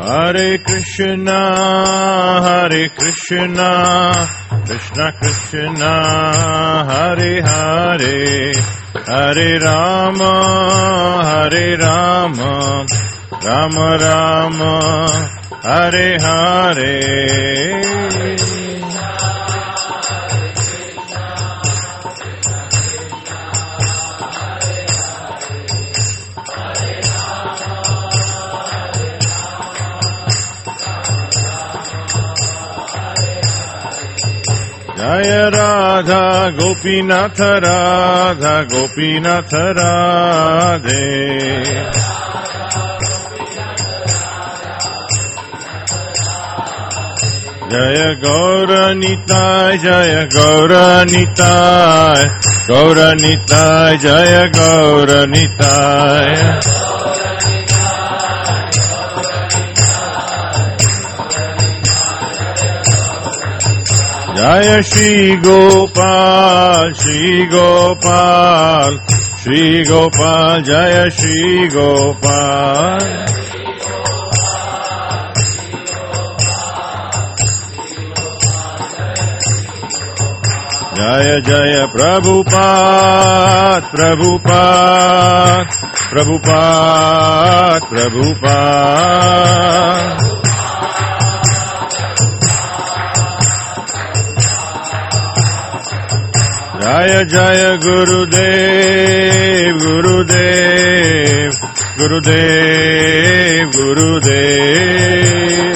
Hare Krishna, Krishna Krishna, Hare Hare, Hare Rama, Rama Rama, Hare Hare. Jaya Radha Gopinath Radha Gopinath Radhe. Jaya Gaura Nitai Jaya Gaura Nitai Gaura Nitai Jaya Gaura Nitai. Jaya Shri Gopal, Shri Gopal, Shri Gopal, Jaya Shri Gopal. Jaya Jaya Prabhupada, Prabhupada, Prabhupada, Prabhupada. Jaya Jaya Gurudev, Gurudev, Gurudev, Gurudev.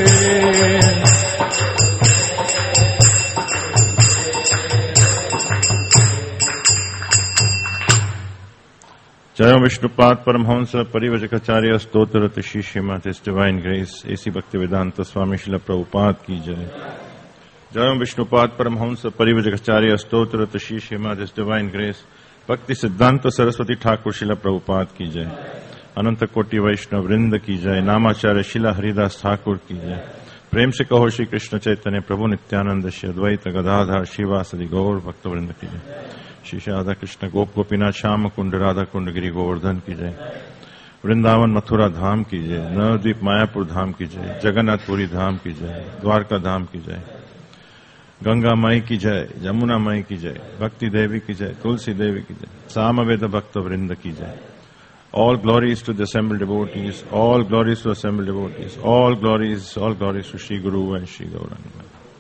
Jaya Vishnupad Paramhansa Parivajakacarya Stotra Shri Srimad His Divine Grace A.C. Bhaktivedanta Swami Srila Prabhupada ki jai. Jaya Vishnupad Paramhansa Parivajakacarya Stotra Shri Srimad His Divine Grace Bhakti Siddhanta Saraswati Thakur Srila Prabhupada ki jai. Ananta Koti Vaishnav Vrinda ki jai. Namacharya Srila Haridas Thakur ki jai. प्रेम से कहो श्री कृष्ण चैतन्य प्रभु नित्यानंद श्री अद्वैत गदाधर श्रीवासदि गौर भक्त वृंद की जय. श्री राधा कृष्ण गोप गोपीनाथ श्याम कुंड राधा कुंड गिरी गोवर्धन की जय. वृंदावन मथुरा धाम की जय. नवद्वीप मायापुर धाम की जय. जगन्नाथपुरी धाम की जय. द्वारका धाम की जय. गंगा माई की जय. यमुना माई की जय. भक्ति देवी की जय. तुलसी देवी की जय. सामवेद भक्त वृंद की जय. All glories to the assembled devotees, all glories to assembled devotees, all glories to Shri Guru and Shri Gauranga.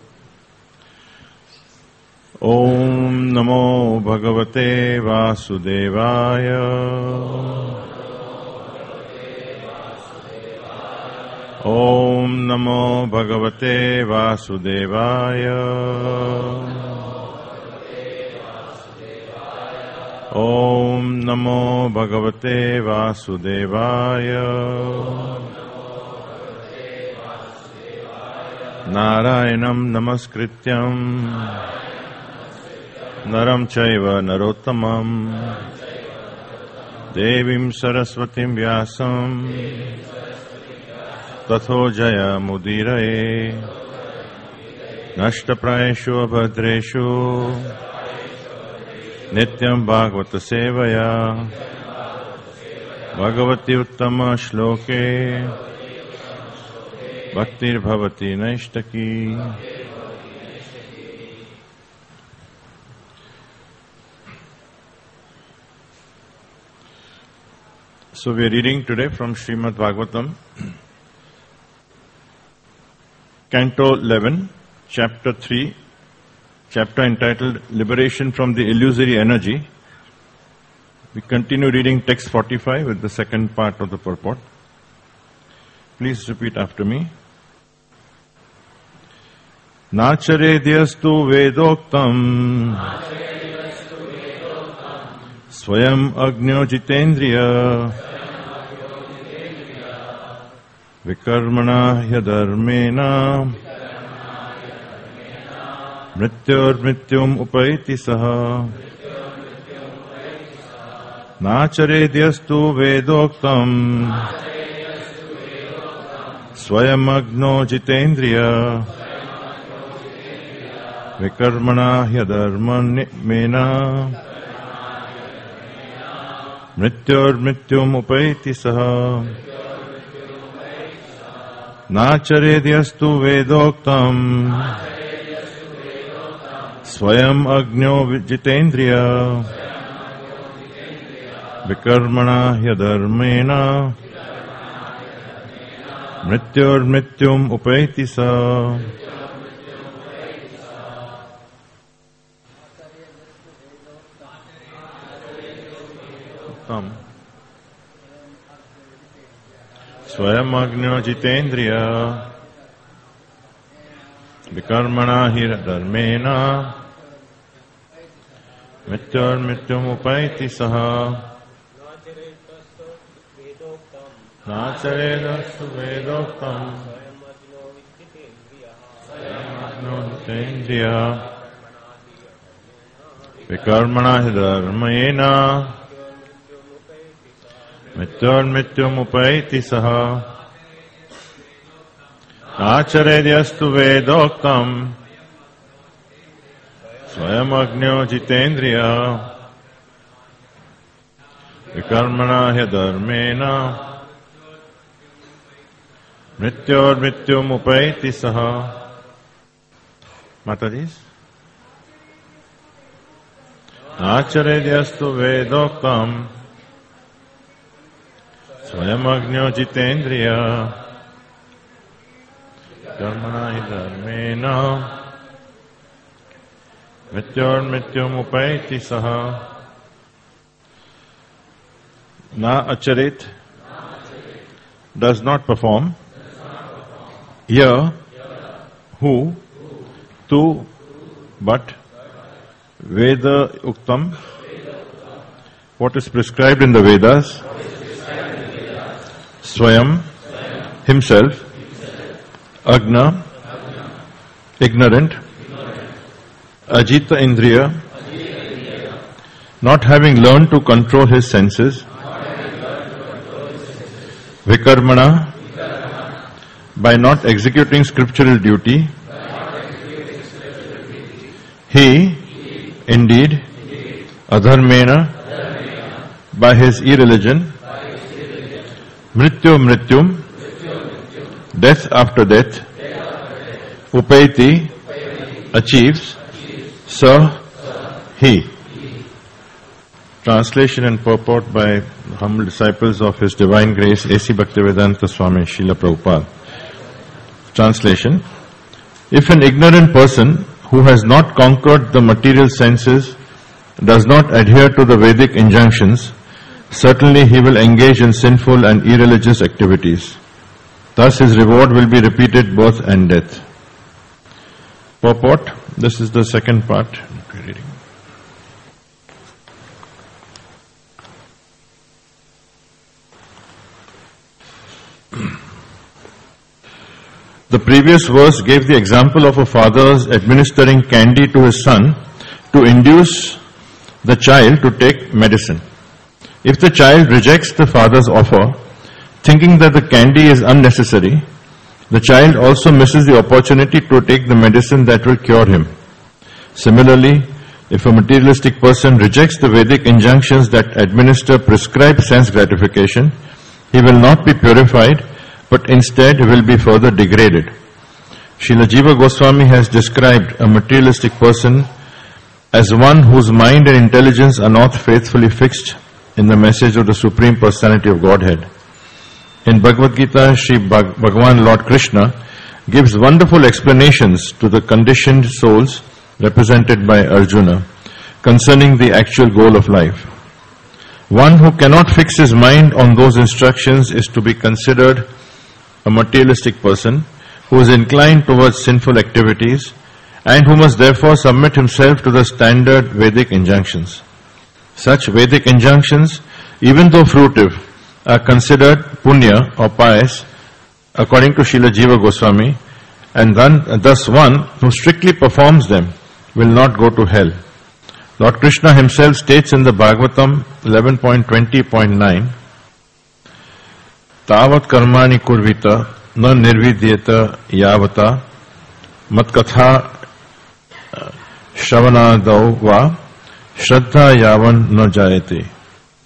Om Namo Bhagavate Vasudevaya. Om Namo Bhagavate Vasudevaya. Om Namo Bhagavate Vasudevaya. Narayanam Namaskrityam Naram Chaiva Narottamam Devim Saraswatim Vyasam Tatho Jaya Mudiraye Nashtaprayeshu Abhadreshu Nityam Bhagavata Sevaya Bhagavati Uttama Shloke Bhaktir Bhavati Naishtaki. So we are reading today from Srimad Bhagavatam, Canto 11, Chapter 3, chapter entitled Liberation from the Illusory Energy. We continue reading text 45 with the second part of the purport. Please repeat after me. Nacharedyastu vedoktam Swayam Agnyo Jitendriya Vikarmana Hyadharmena Mrityor Mrityum Upaiti Saha Nacharedyastu vedoktam Swayam Agno Jitendriya Vikarmana Hyadharmena Mrityor Mrityum Upaiti Saha नाचरेद्यस्तु वेदोक्तम् स्वयं अज्ञो जितेन्द्रिय विकर्मणा ह्यधर्मेण मृत्योर्मृत्युम् उपैति स। स्वयं अज्ञो जितेन्द्रिय विकर्मणा ह्यधर्मेण मृत्योर्मृत्युम् उपैति सः। नाचरेदस्तु वेदोक्तम् स्वयमग्नो जितेन्द्रिय विकर्मणा ह्यधर्मेण मृत्योर्मृत्युमुपैति सः। नाचरेद्यस्तु वेदोक्तम् स्वयमग्नो जितेन्द्रिय विकर्मणा ह्यधर्मेण मृत्योर्मृत्युमुपैति सः। माताजी, नाचरेद्यस्तु वेदोक्तम् स्वयमग्नो जितेन्द्रिय कर्मणा हि धर्मेण मृत्योर्मृत्युमुपैति सः। Na acharit does not perform. Ya who tu but Veda uktam, what is prescribed in the Vedas. Swayam, himself. Agna, ignorant. Ajita Indriya, not having learned to control his senses. Vikarmana, by not executing scriptural duty. He, indeed, adharmena, by his irreligion. Mrityum, death after death. Upaiti, achieves. Sa, he. Translation and purport by humble disciples of His Divine Grace, A.C. Bhaktivedanta Swami Srila Prabhupada. Translation. If an ignorant person who has not conquered the material senses does not adhere to the Vedic injunctions, certainly he will engage in sinful and irreligious activities. Thus his reward will be repeated birth and death. Purport. This is the second part. Reading. The previous verse gave the example of a father administering candy to his son to induce the child to take medicine. If the child rejects the father's offer, thinking that the candy is unnecessary, the child also misses the opportunity to take the medicine that will cure him. Similarly, if a materialistic person rejects the Vedic injunctions that administer prescribed sense gratification, he will not be purified, but instead will be further degraded. Srila Jiva Goswami has described a materialistic person as one whose mind and intelligence are not faithfully fixed in the message of the Supreme Personality of Godhead. In Bhagavad Gita, Sri Bhagavan Lord Krishna gives wonderful explanations to the conditioned souls represented by Arjuna concerning the actual goal of life. One who cannot fix his mind on those instructions is to be considered a materialistic person who is inclined towards sinful activities and who must therefore submit himself to the standard Vedic injunctions. Such Vedic injunctions, even though fruitive, are considered punya or pious according to Srila Jiva Goswami, and thus one who strictly performs them will not go to hell. Lord Krishna himself states in the Bhagavatam 11.20.9, Tavat karmani kurvita na nirvidyeta yavata matkatha shravanadau va shraddha yavan na jayate.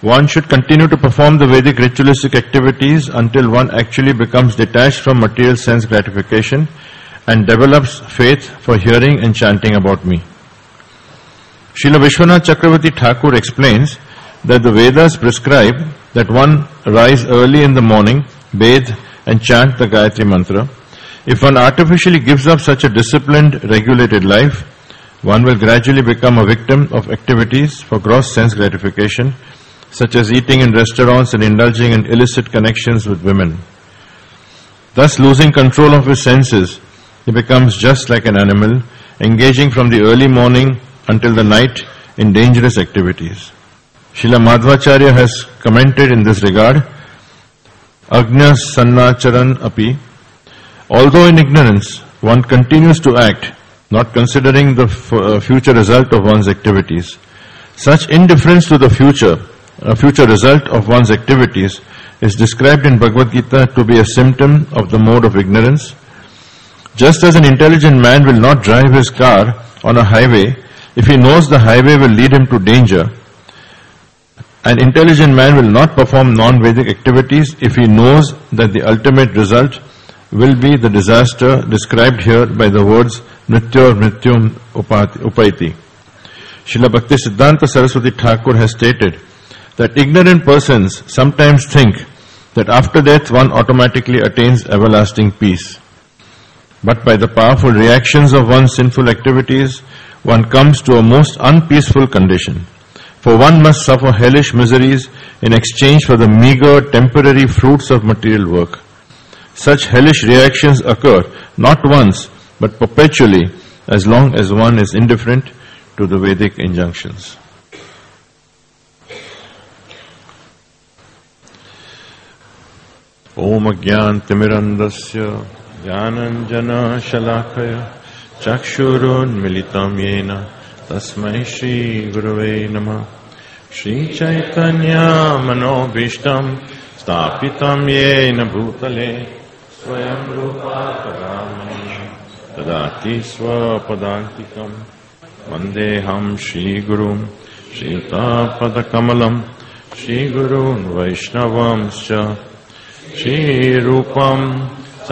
One should continue to perform the Vedic ritualistic activities until one actually becomes detached from material sense gratification and develops faith for hearing and chanting about me. Srila Vishwanath Chakravarti Thakur explains that the Vedas prescribe that one rise early in the morning, bathe and chant the Gayatri Mantra. If one artificially gives up such a disciplined, regulated life, one will gradually become a victim of activities for gross sense gratification, such as eating in restaurants and indulging in illicit connections with women. Thus, losing control of his senses, he becomes just like an animal, engaging from the early morning until the night in dangerous activities. Srila Madhvacharya has commented in this regard, Agnya Sannacharan api. Although in ignorance, one continues to act, not considering the future result of one's activities. Such indifference to the future result of one's activities is described in Bhagavad Gita to be a symptom of the mode of ignorance. Just as an intelligent man will not drive his car on a highway if he knows the highway will lead him to danger, an intelligent man will not perform non-Vedic activities if he knows that the ultimate result will be the disaster described here by the words Nrityor Mrityum Upaiti. Srila Bhakti Siddhanta Saraswati Thakur has stated that ignorant persons sometimes think that after death one automatically attains everlasting peace. But by the powerful reactions of one's sinful activities, one comes to a most unpeaceful condition. For one must suffer hellish miseries in exchange for the meager temporary fruits of material work. Such hellish reactions occur not once but perpetually as long as one is indifferent to the Vedic injunctions. Om Agyan Timirandasya Jnananjana Shalakaya Chakshurun Militam Yena Tasmai Shri Gurave Namah. Shri Chaitanya Manobhishtam Stapitam Yena Bhutale Swayam Rupa Kadamani Tadati Swapadantikam Vandeham Shri Gurum Shri Padakamalam Shri Gurun Vaishnavamscha Shri Rupam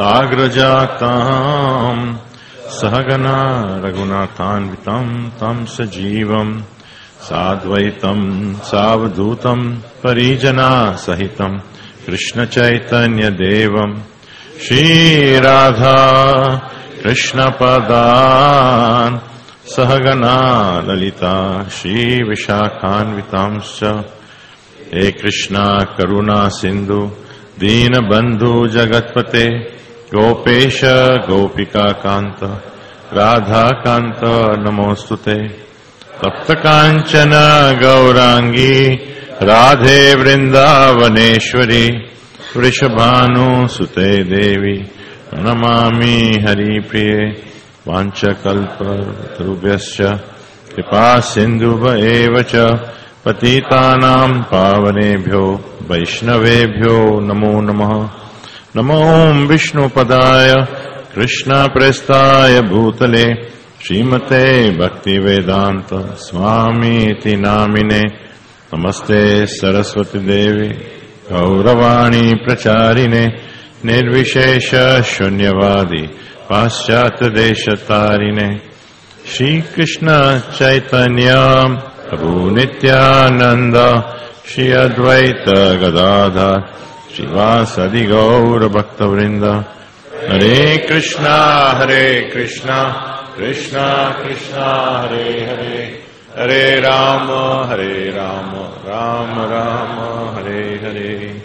Sagrajatam Sahagana Raghunathanvitam Tam Sajivam Sadvaitam Savadhutam Parijana Sahitam Krishna Chaitanya Devam Shri Radha Krishna Padan Sahagana Lalita Shri Vishakhanvitamscha He Krishna Karuna Sindhu Dina Bandhu Jagatpate Gopesha Gopika Kanta Radha Kanta Namostute Tapta Kanchana Gaurangi Radhe Vrindavaneshwari Vrishabhanu Sute Devi Namami Hari Priye Vancha Kalpa Tarubhyascha Kripa Sindhuva Evacha Patitanam Pavanebhyo Vaishnavebhyo Namo Namaha Namo Vishnu Padaya Krishna Prestaya Bhutale Srimate Bhakti Vedanta Swami Iti Namine Namaste Saraswati Devi Gauravani Pracharine Nirvishesha Shunyavadi Paschata Deshatarine Shri Krishna Chaitanya Prabhu Nityananda Shri Advaita Gadadhar Shivasadi Gaura Bhakta Vrinda Hare Krishna Krishna Krishna Hare Hare Hare Rama Rama Rama Hare Hare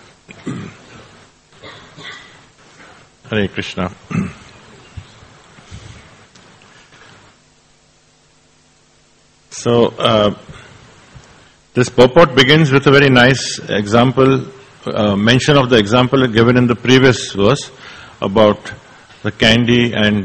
Hare Krishna. So, this purport begins with a very nice example, mention of the example given in the previous verse about the candy and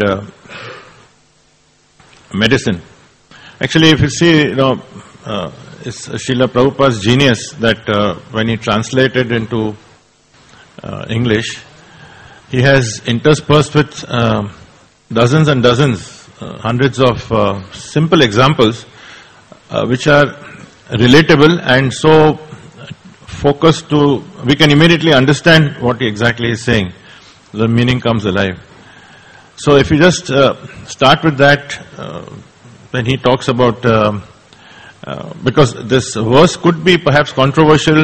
medicine. Actually, if you see, it's Srila Prabhupada's genius that when he translated into English, he has interspersed with dozens and dozens, hundreds of simple examples which are relatable and so focus to, we can immediately understand what he exactly is saying. The meaning comes alive. So if you just start with that, when he talks about, because this verse could be perhaps controversial,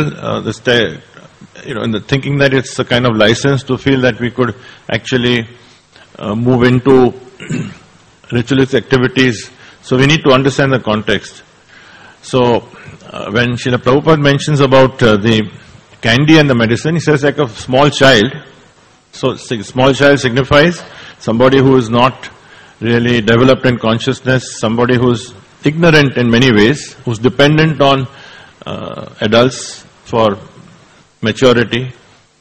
in the thinking that it's a kind of license to feel that we could actually move into ritualistic activities. So we need to understand the context. So when Srila Prabhupada mentions about the candy and the medicine, he says like a small child. So small child signifies somebody who is not really developed in consciousness, somebody who's ignorant in many ways, who's dependent on adults for maturity.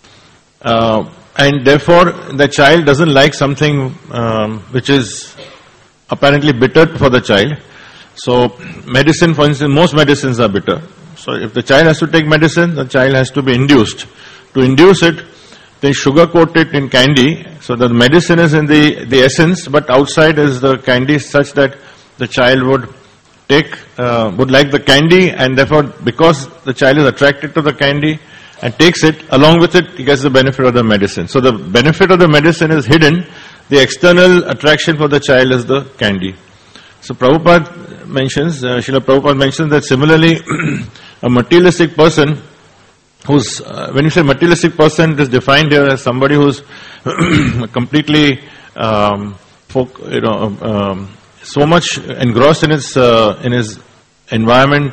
And therefore, the child doesn't like something which is apparently bitter for the child. So, medicine, for instance, most medicines are bitter. So, if the child has to take medicine, the child has to be induced. To induce it, they sugarcoat it in candy. So, the medicine is in the essence, but outside is the candy such that the child would like the candy, and therefore, because the child is attracted to the candy and takes it, along with it, he gets the benefit of the medicine. So, the benefit of the medicine is hidden. The external attraction for the child is the candy. So Prabhupada mentions, Srila Prabhupada mentions that similarly, a materialistic person who's, when you say materialistic person, it is defined here as somebody who's completely, so much engrossed in his environment,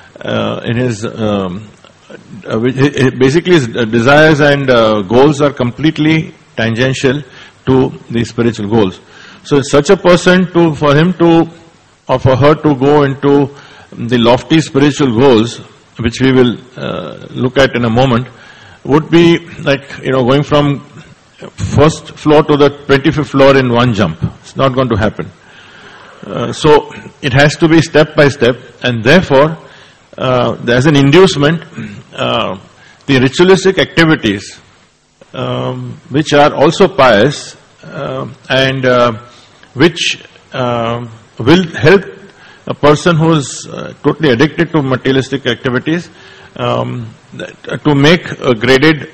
basically his desires and goals are completely tangential to the spiritual goals. So such a person, for him to, or for her to go into the lofty spiritual goals, which we will look at in a moment, would be like, going from first floor to the 25th floor in one jump. It's not going to happen. So it has to be step by step, and therefore, there's an inducement, the ritualistic activities, which are also pious, and which will help a person who is totally addicted to materialistic activities to make a graded,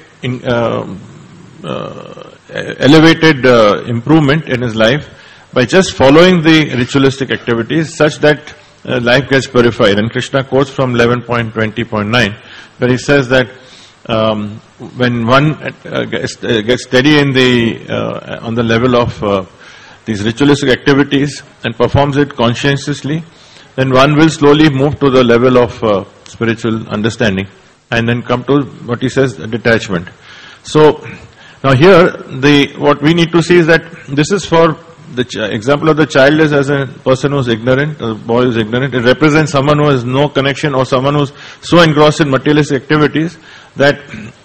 elevated improvement in his life by just following the ritualistic activities such that life gets purified. And Krishna quotes from 11.20.9 where he says that when one gets steady in on the level of these ritualistic activities and performs it conscientiously, then one will slowly move to the level of spiritual understanding and then come to what he says, detachment. So now here, what we need to see is that this is for the example of the child is as a person who is ignorant, a boy who is ignorant. It represents someone who has no connection or someone who is so engrossed in materialistic activities that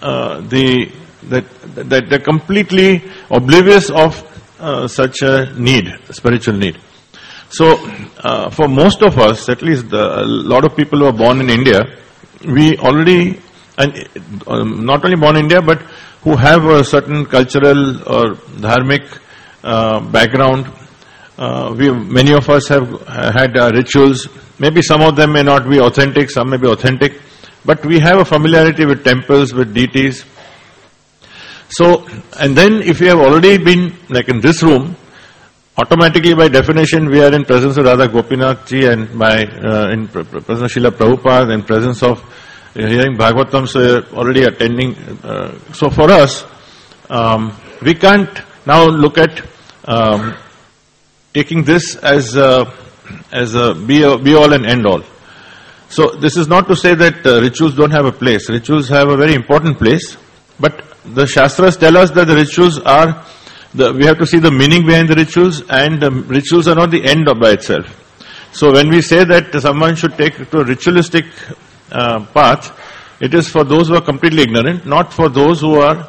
they're completely oblivious of such a need, a spiritual need. So, for most of us, at least a lot of people who are born in India, we already, and not only born in India, but who have a certain cultural or dharmic background. Many of us have had rituals. Maybe some of them may not be authentic, some may be authentic, but we have a familiarity with temples, with deities. So, and then if we have already been, like in this room, automatically by definition we are in presence of Radha Gopinath ji and in presence of Srila Prabhupada, in presence of hearing Bhagavatam, so already attending. So for us, we can't now look at taking this as a be all and end all. So this is not to say that rituals don't have a place. Rituals have a very important place, but the Shastras tell us that the rituals are, we have to see the meaning behind the rituals, and the rituals are not the end by itself. So when we say that someone should take to a ritualistic path, it is for those who are completely ignorant, not for those who are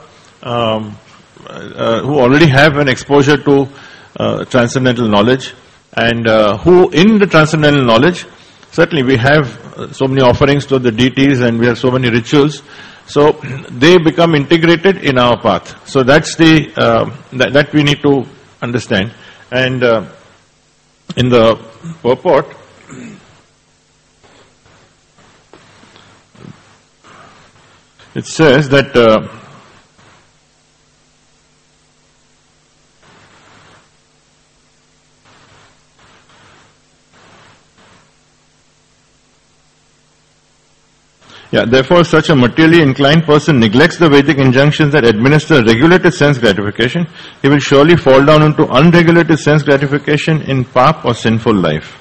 who already have an exposure to transcendental knowledge, and who in the transcendental knowledge, certainly we have so many offerings to the deities and we have so many rituals, so they become integrated in our path. So that's that we need to understand. And in the purport, It says that therefore such a materially inclined person neglects the Vedic injunctions that administer regulated sense gratification. He will surely fall down into unregulated sense gratification in pap or sinful life.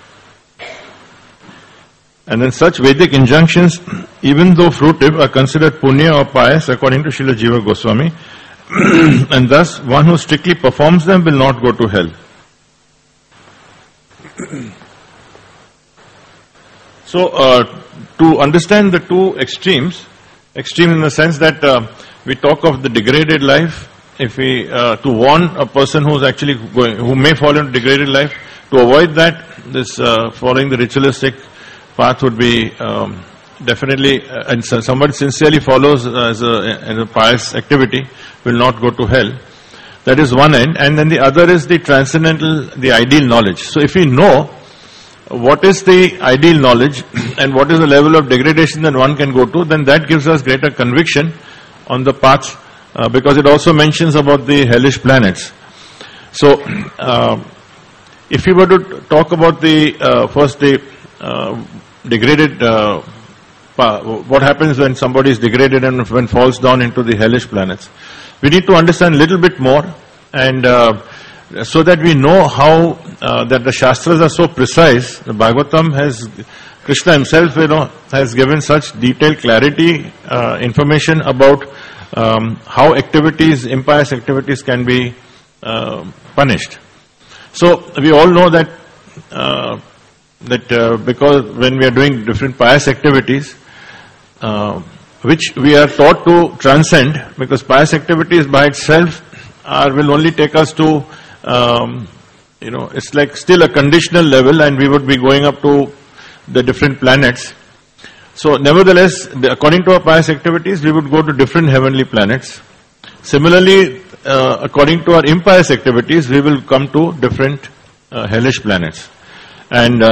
And then such Vedic injunctions, even though fruitive, are considered punya or pious according to Srila Jiva Goswami. And thus, one who strictly performs them will not go to hell. So, to understand the two extremes, extreme in the sense that we talk of the degraded life, if we, to warn a person who's actually who may fall into degraded life, to avoid that, this following the ritualistic path would be definitely, and somebody sincerely follows as a pious activity, will not go to hell. That is one end, and then the other is the transcendental, the ideal knowledge. So if we know what is the ideal knowledge and what is the level of degradation that one can go to, then that gives us greater conviction on the path, because it also mentions about the hellish planets. So, if we were to talk about the first the degraded, what happens when somebody is degraded and when falls down into the hellish planets, we need to understand a little bit more, and so that we know how that the Shastras are so precise. The Bhagavatam has, Krishna himself, has given such detailed clarity, information about how activities, impious activities can be punished. So we all know that because when we are doing different pious activities, which we are taught to transcend, because pious activities by itself will only take us to it's like still a conditional level, and we would be going up to the different planets. So nevertheless, according to our pious activities, we would go to different heavenly planets. Similarly, according to our impious activities, we will come to different hellish planets. And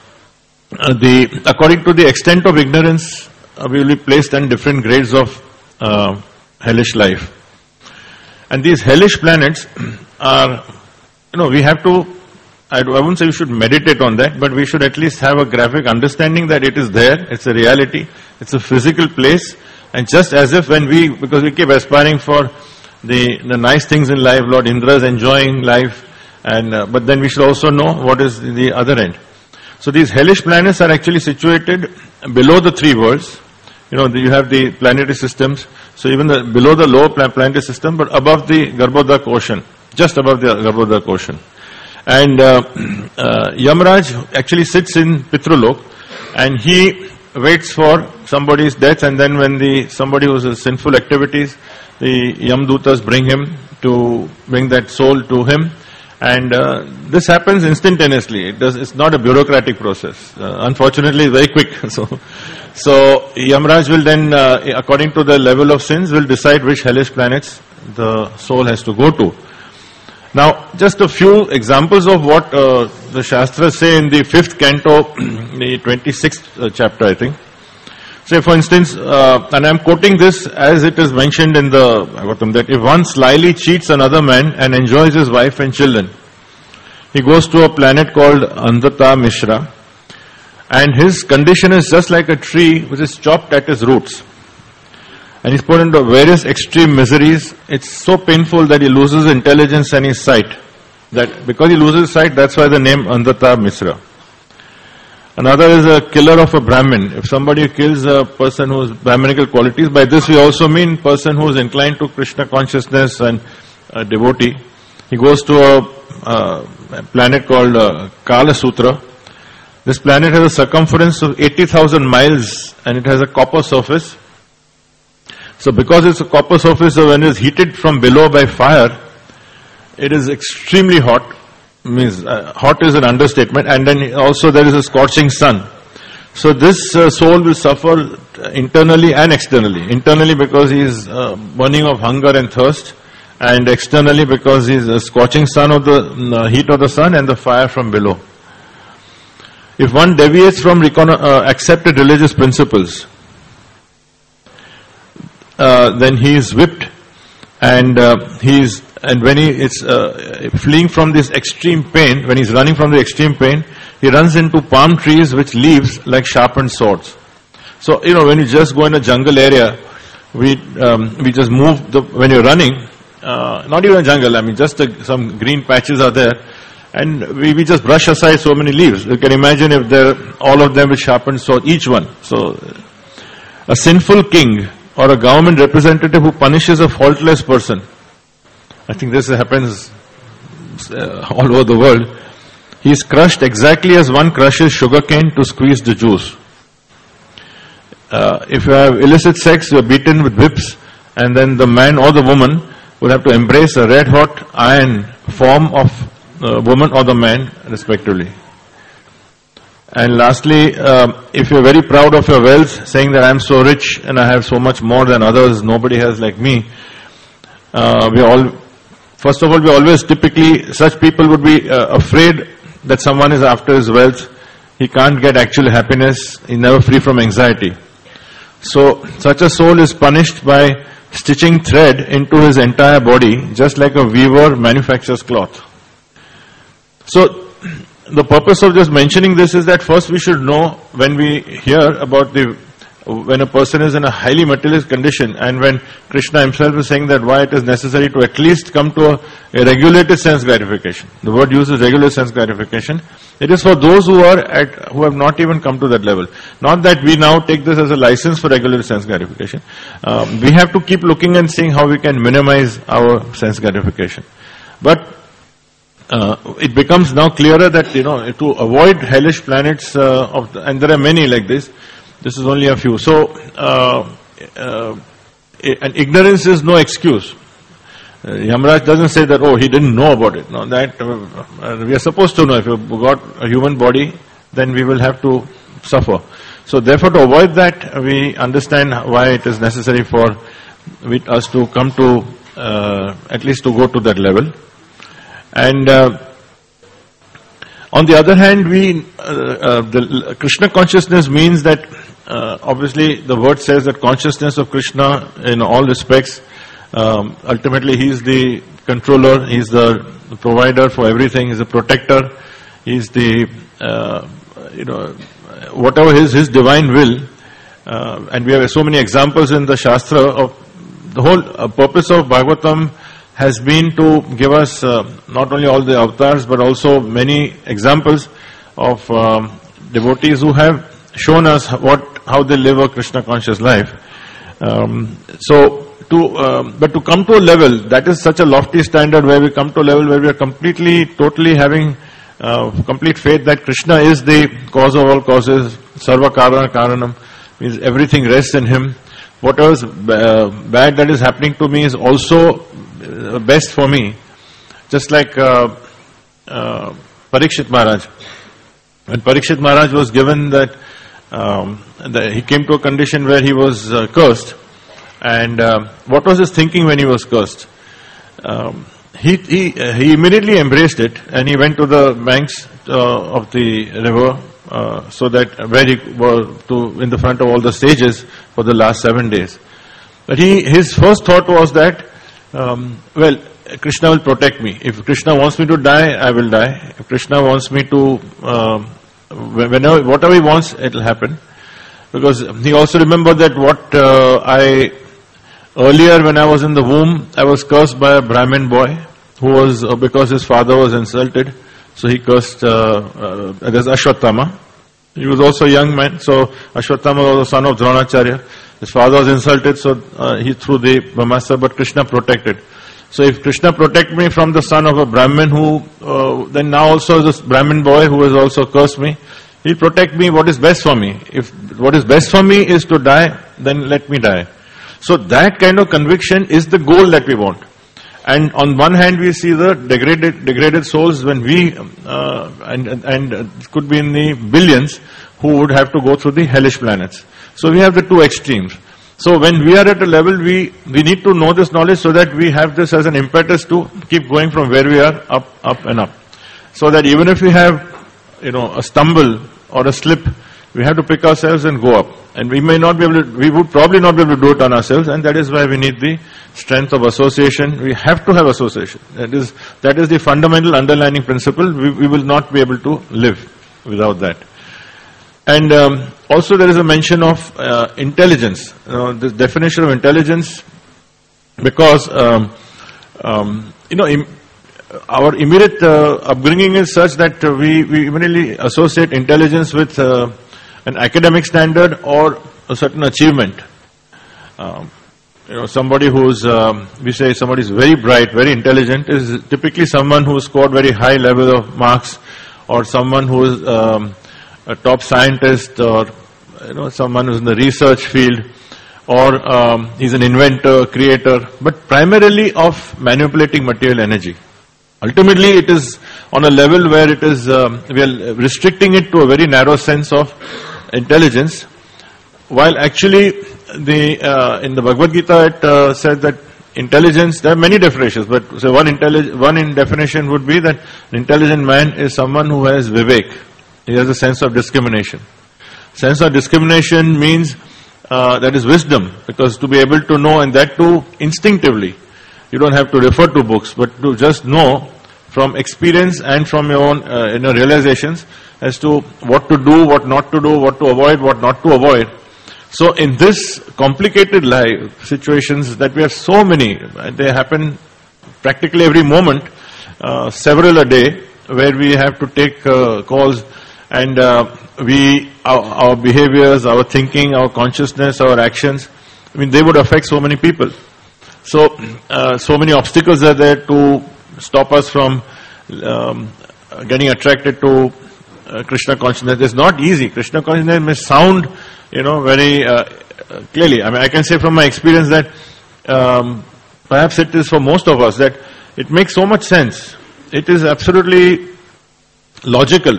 according to the extent of ignorance, we will be placed in different grades of hellish life. And these hellish planets are, we have to, I wouldn't say we should meditate on that, but we should at least have a graphic understanding that it is there, it's a reality, it's a physical place, and just as if because we keep aspiring for the nice things in life, Lord Indra is enjoying life, and but then we should also know what is the other end. So these hellish planets are actually situated below the three worlds. You have the planetary systems, so even below the lower planetary system, but above the Garbhodak ocean, just above the Garbhodak ocean. And Yamraj actually sits in Pitrulok, and he waits for somebody's death, and then when somebody who has sinful activities, the Yamdutas bring that soul to him, and this happens instantaneously. It's not a bureaucratic process. Unfortunately, very quick. So Yamraj will then, according to the level of sins, will decide which hellish planets the soul has to go to. Now, just a few examples of what the Shastras say in the 5th canto, the 26th chapter, I think. Say, for instance, and I'm quoting this as it is mentioned in the Bhagavatam, that if one slyly cheats another man and enjoys his wife and children, he goes to a planet called Andhata Mishra, and his condition is just like a tree which is chopped at its roots. And he's put into various extreme miseries. It's so painful that he loses intelligence and his sight. That because he loses his sight, that's why the name Andhata Mishra. Another is a killer of a Brahmin. If somebody kills a person who has Brahminical qualities, by this we also mean person who is inclined to Krishna consciousness and a devotee. He goes to a planet called Kala Sutra. This planet has a circumference of 80,000 miles and it has a copper surface. So because it's a copper surface, so when it is heated from below by fire, it is extremely hot. Means hot is an understatement, and then also there is a scorching sun. So this soul will suffer internally and externally. Internally because he is burning of hunger and thirst, and externally because he is a scorching sun of the heat of the sun and the fire from below. If one deviates from accepted religious principles, then he is whipped, and when he is fleeing from this extreme pain, when he's running from the extreme pain, he runs into palm trees which leaves like sharpened swords. So, when you just go in a jungle area, we just move when you're running, not even a jungle, just some green patches are there, and we just brush aside so many leaves. You can imagine if all of them with sharpened sword, each one. So, a sinful king or a government representative who punishes a faultless person, I think this happens all over the world. He is crushed exactly as one crushes sugarcane to squeeze the juice. If you have illicit sex, you are beaten with whips, and then the man or the woman will have to embrace a red-hot iron form of the woman or the man, respectively. And lastly, if you are very proud of your wealth, saying that I am so rich and I have so much more than others, nobody has like me, first of all, we always typically, such people would be afraid that someone is after his wealth. He can't get actual happiness. He's never free from anxiety. So, such a soul is punished by stitching thread into his entire body, just like a weaver manufactures cloth. So, the purpose of just mentioning this is that first we should know, when we hear about when a person is in a highly materialist condition, and when Krishna himself is saying that why it is necessary to at least come to a regulated sense gratification. The word used is regulated sense gratification. It is for those who have not even come to that level. Not that we now take this as a license for regulated sense gratification. We have to keep looking and seeing how we can minimize our sense gratification. But it becomes now clearer that, to avoid hellish planets, and there are many like this. This is only a few. So, and ignorance is no excuse. Yamraj doesn't say that, he didn't know about it. No, that we are supposed to know. If you've got a human body, then we will have to suffer. So therefore, to avoid that, we understand why it is necessary for us to come to, at least to go to that level. And on the other hand, the Krishna consciousness means that, obviously the word says that consciousness of Krishna in all respects, ultimately he is the controller, he is the provider for everything, he is the protector, he is the, whatever his divine will, and we have so many examples in the Shastra of the whole purpose of Bhagavatam has been to give us not only all the avatars but also many examples of devotees who have shown us how they live a Krishna conscious life. But to come to a level, that is such a lofty standard where we come to a level where we are totally having complete faith that Krishna is the cause of all causes, Sarva Karana Karanam, means everything rests in him. Whatever is bad that is happening to me is also best for me. Just like Parikshit Maharaj. When Parikshit Maharaj was given that, he came to a condition where he was cursed. And what was his thinking when he was cursed? He immediately embraced it, and he went to the banks of the river, so that where he was in the front of all the sages for the last 7 days. But his first thought was that, Krishna will protect me. If Krishna wants me to die, I will die. If Krishna wants me to, whatever he wants, it will happen. Because he also remembered that earlier when I was in the womb, I was cursed by a Brahmin boy who was, because his father was insulted, so he cursed, there's Ashwatthama. He was also a young man, so Ashwatthama was the son of Dronacharya. His father was insulted, so he threw the Brahmastra, but Krishna protected. So if Krishna protect me from the son of a Brahmin who, then now also this Brahmin boy who has also cursed me, he'll protect me what is best for me. If what is best for me is to die, then let me die. So that kind of conviction is the goal that we want. And on one hand we see the degraded souls when we, and it could be in the billions, who would have to go through the hellish planets. So we have the two extremes. So when we are at a level, we need to know this knowledge so that we have this as an impetus to keep going from where we are up and up. So that even if we have, a stumble or a slip, We have to pick ourselves and go up. And we would probably not be able to do it on ourselves, and that is why we need the strength of association. We have to have association. That is the fundamental underlying principle. We will not be able to live without that. And also there is a mention of intelligence. This definition of intelligence, because our immediate upbringing is such that we immediately associate intelligence with an academic standard or a certain achievement. Somebody who's we say somebody is very bright, very intelligent is typically someone who scored very high level of marks, or someone who is a top scientist, or someone who's in the research field, or he's an inventor, creator, but primarily of manipulating material energy. Ultimately, it is on a level where it is we are restricting it to a very narrow sense of intelligence, while actually in the Bhagavad Gita it said that intelligence, there are many definitions, but so one definition would be that an intelligent man is someone who has vivek. He has a sense of discrimination. Sense of discrimination means that is wisdom, because to be able to know, and that too instinctively, you don't have to refer to books, but to just know from experience and from your own realizations as to what to do, what not to do, what to avoid, what not to avoid. So in this complicated life situations that we have so many, they happen practically every moment, several a day, where we have to take calls, and our behaviors, our thinking, our consciousness, our actions, they would affect so many people. So many obstacles are there to stop us from getting attracted to Krishna consciousness. It's not easy. Krishna consciousness may sound, very clearly. I can say from my experience that perhaps it is for most of us that it makes so much sense. It is absolutely logical.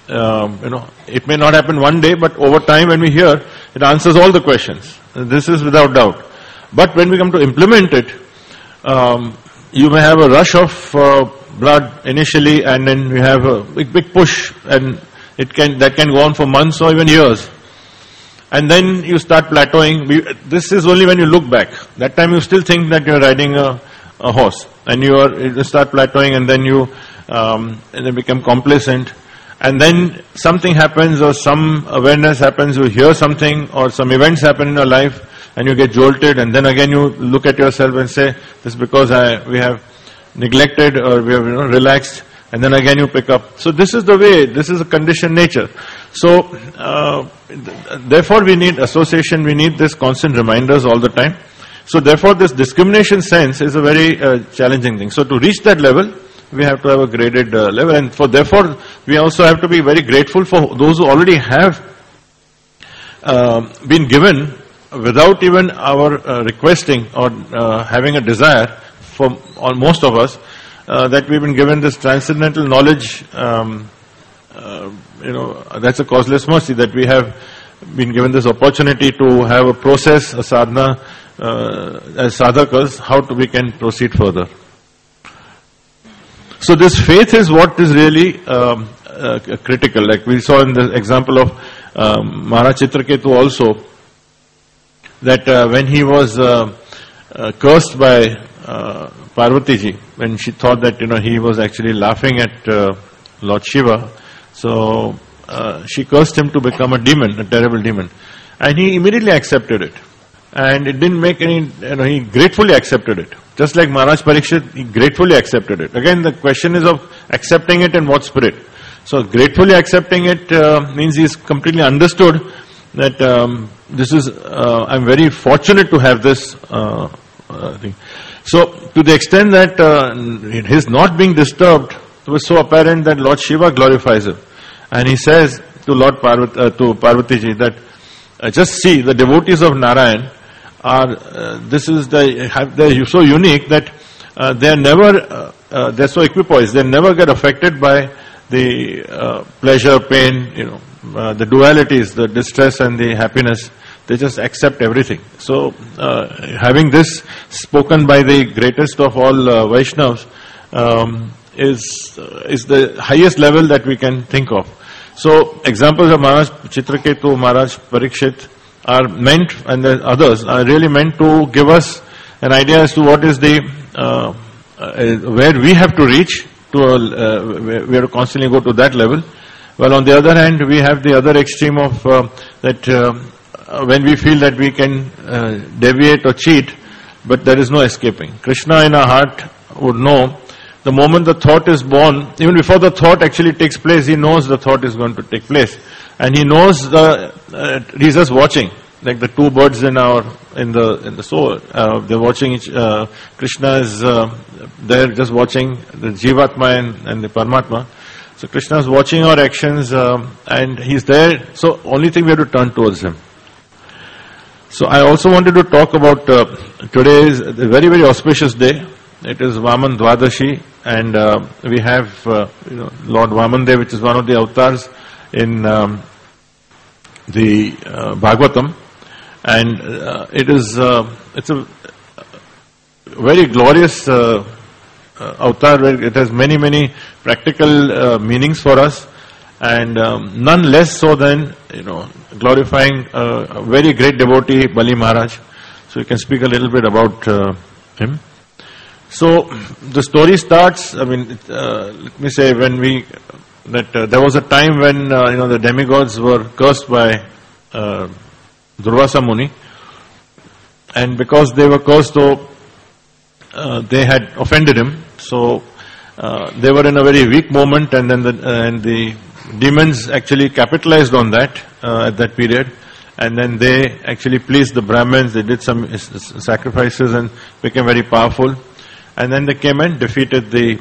It may not happen one day, but over time when we hear, it answers all the questions. This is without doubt. But when we come to implement it, you may have a rush of blood initially, and then you have a big push, and that can go on for months or even years. And then you start plateauing. This is only when you look back. That time you still think that you're riding a horse, and you start plateauing, and then you become complacent. And then something happens, or some awareness happens, you hear something, or some events happen in your life, and you get jolted, and then again you look at yourself and say, this is because we have neglected, or we have relaxed, and then again you pick up. So this is the way, this is a conditioned nature. So therefore we need association, we need this constant reminders all the time. So therefore this discrimination sense is a very challenging thing. So to reach that level, we have to have a graded level, and therefore we also have to be very grateful for those who already have been given without even our requesting or having a desire for most of us, that we've been given this transcendental knowledge. That's a causeless mercy that we have been given this opportunity to have a process, a sadhana, as sadhakas, we can proceed further. So this faith is what is really critical. Like we saw in the example of Maharaj Chitraketu also, that when he was cursed by Parvati ji, when she thought that he was actually laughing at Lord Shiva, so she cursed him to become a demon, a terrible demon, and he immediately accepted it, and it didn't make any. He gratefully accepted it, just like Maharaj Parikshit, he gratefully accepted it. Again, the question is of accepting it in what spirit. So gratefully accepting it means he's completely understood that this is, I'm very fortunate to have this thing. So to the extent that his not being disturbed, it was so apparent that Lord Shiva glorifies him. And he says to Lord Parvati ji that just see, the devotees of Narayan are, they're so unique that they're never, they're so equipoised, they never get affected by the pleasure, pain, the dualities, the distress and the happiness. They just accept everything. So having this spoken by the greatest of all Vaishnavas is the highest level that we can think of. So examples of Maharaj Chitraketu, Maharaj Parikshit are meant, and the others are really meant to give us an idea as to what is the where we have to reach to we have to constantly go to that level. Well, on the other hand, we have the other extreme of that when we feel that we can deviate or cheat, but there is no escaping. Krishna in our heart would know the moment the thought is born, even before the thought actually takes place, he knows the thought is going to take place, and he knows he's just watching, like the two birds in the soul. They're watching each. Krishna is there, just watching the Jivatma and the Paramatma. So Krishna is watching our actions, and he's there. So only thing we have to turn towards him. So I also wanted to talk about today is a very, very auspicious day. It is Vaman Dwadashi, and we have Lord Vamandev, which is one of the avatars in the Bhagavatam, and it's a very glorious avatar where it has many, many practical meanings for us, and none less so than glorifying a very great devotee, Bali Maharaj. So you can speak a little bit about him. So the story starts. Let me say, there was a time when the demigods were cursed by Durvasa Muni, and because they were cursed, though they had offended him, so they were in a very weak moment, and then the demons actually capitalized on that at that period, and then they actually pleased the Brahmins. They did some sacrifices and became very powerful. And then they came and defeated the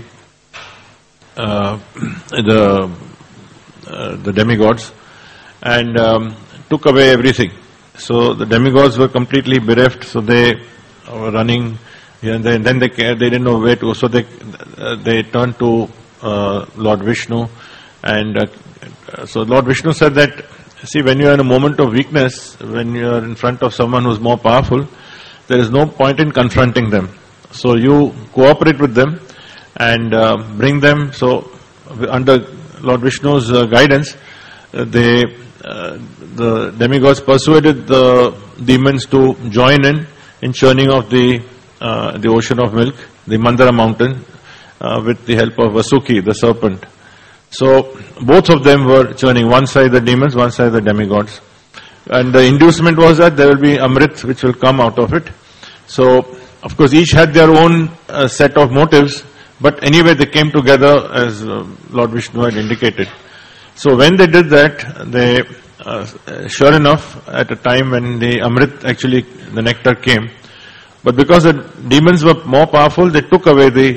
demigods and took away everything. So the demigods were completely bereft. So they were running here and there. And then they didn't know where to go. So they turned to Lord Vishnu, and so Lord Vishnu said that, see, when you are in a moment of weakness, when you are in front of someone who is more powerful, there is no point in confronting them. So you cooperate with them and bring them. So under Lord Vishnu's guidance, the demigods persuaded the demons to join in churning of the ocean of milk, the Mandara mountain, with the help of Vasuki, the serpent. So both of them were churning, one side the demons, one side the demigods. And the inducement was that there will be Amrit which will come out of it. So of course, each had their own set of motives, but anyway, they came together as Lord Vishnu had indicated. So when they did that, they, sure enough, at a time when the Amrit, actually the nectar came, but because the demons were more powerful, they took away the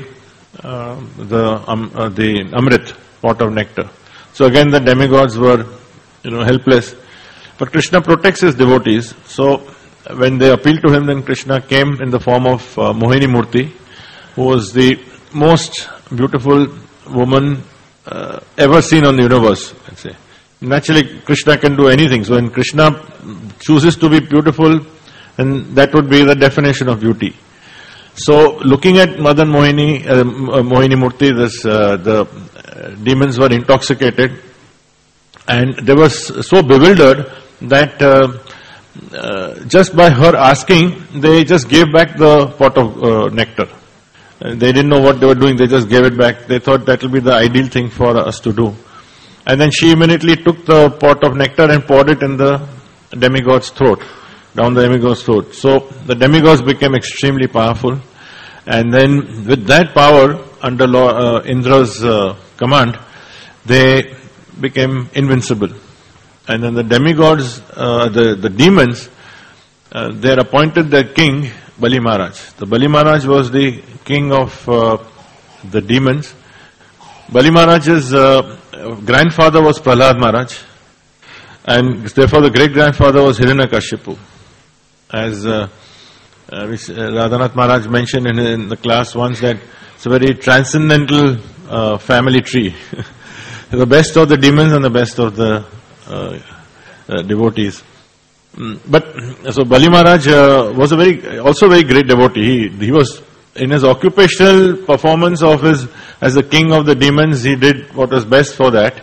Amrit, pot of nectar. So again, the demigods were, helpless. But Krishna protects his devotees. So when they appealed to him, then Krishna came in the form of Mohini Murti, who was the most beautiful woman ever seen on the universe, let's say. Naturally, Krishna can do anything. So when Krishna chooses to be beautiful, then that would be the definition of beauty. So looking at Madan Mohini Murti, the demons were intoxicated, and they were so bewildered that just by her asking, they just gave back the pot of nectar. They didn't know what they were doing, they just gave it back. They thought that will be the ideal thing for us to do. And then she immediately took the pot of nectar and poured it in the demigod's throat, down the demigod's throat. So the demigods became extremely powerful. And then with that power, under Indra's command, they became invincible. And then the demigods, the demons, they are appointed their king, Bali Maharaj. The Bali Maharaj was the king of the demons. Bali Maharaj's grandfather was Prahlad Maharaj, and therefore the great-grandfather was Hiranyakashipu. As Radhanath Maharaj mentioned in the class once, that it's a very transcendental family tree. The best of the demons and the best of the devotees. But so Bali Maharaj was also a very great devotee. He was in his occupational performance of his as the king of the demons. He did what was best for that.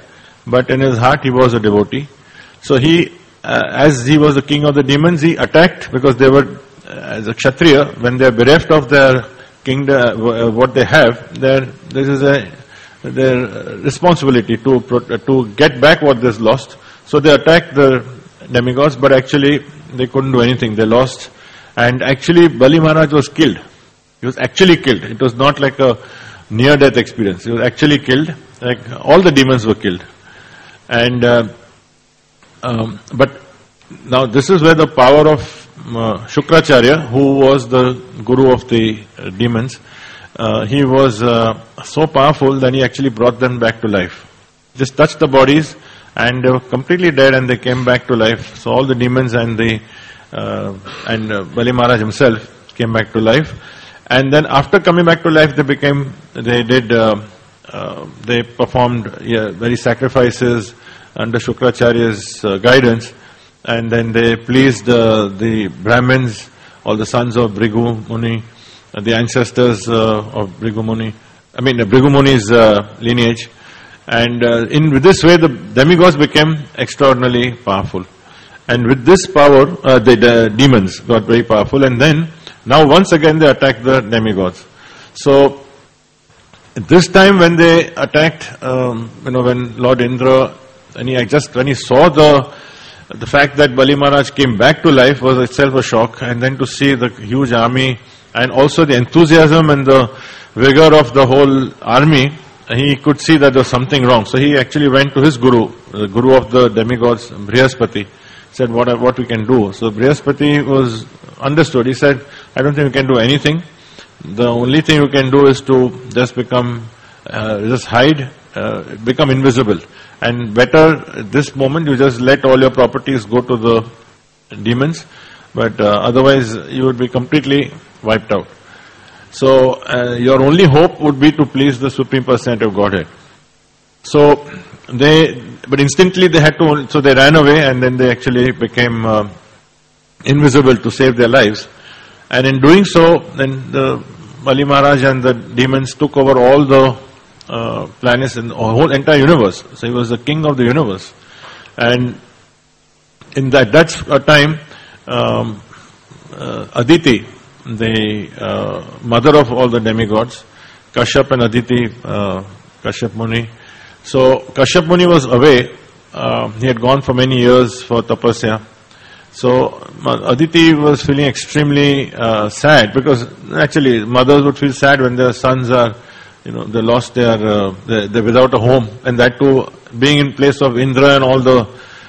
but in his heart he was a devotee. So he, as he was the king of the demons, he attacked, because they were, as a Kshatriya, when they are bereft of their kingdom, what they have, their responsibility to get back what they've lost. So they attacked the demigods, but actually they couldn't do anything. They lost. And actually Bali Maharaj was killed. He was actually killed. It was not like a near-death experience. He was actually killed. Like all the demons were killed. And but now this is where the power of Shukracharya, who was the guru of the demons, he was so powerful that he actually brought them back to life. Just touched the bodies and they were completely dead and they came back to life. So all the demons and Bali Maharaj himself came back to life. And then after coming back to life, they performed very sacrifices under Shukracharya's guidance, and then they pleased the Brahmins, all the sons of Bhrigu Muni, the ancestors of Bhrigu Muni, Bhrigu Muni's lineage. And with this way, the demigods became extraordinarily powerful. And with this power, the demons got very powerful. And then, now once again, they attacked the demigods. So, this time when they attacked, when Lord Indra, when he saw the fact that Bali Maharaj came back to life was itself a shock. And then to see the huge army and also the enthusiasm and the vigor of the whole army, he could see that there was something wrong. So he actually went to his guru, the guru of the demigods, Brihaspati, said what we can do. So Brihaspati was understood. He said, I don't think we can do anything. The only thing you can do is to just become invisible. And better at this moment you just let all your properties go to the demons, but otherwise you would be completely wiped out. So your only hope would be to please the Supreme Personality of Godhead. So but instantly they had to, so they ran away and then they actually became invisible to save their lives. And in doing so, then the Bali Maharaj and the demons took over all the planets in the whole entire universe. So he was the king of the universe. And in that's a time, Aditi, the mother of all the demigods, Kashyap and Aditi, Kashyap Muni. So Kashyap Muni was away. He had gone for many years for tapasya. So Aditi was feeling extremely sad, because actually mothers would feel sad when their sons are, they lost they're without a home, and that too being in place of Indra and all the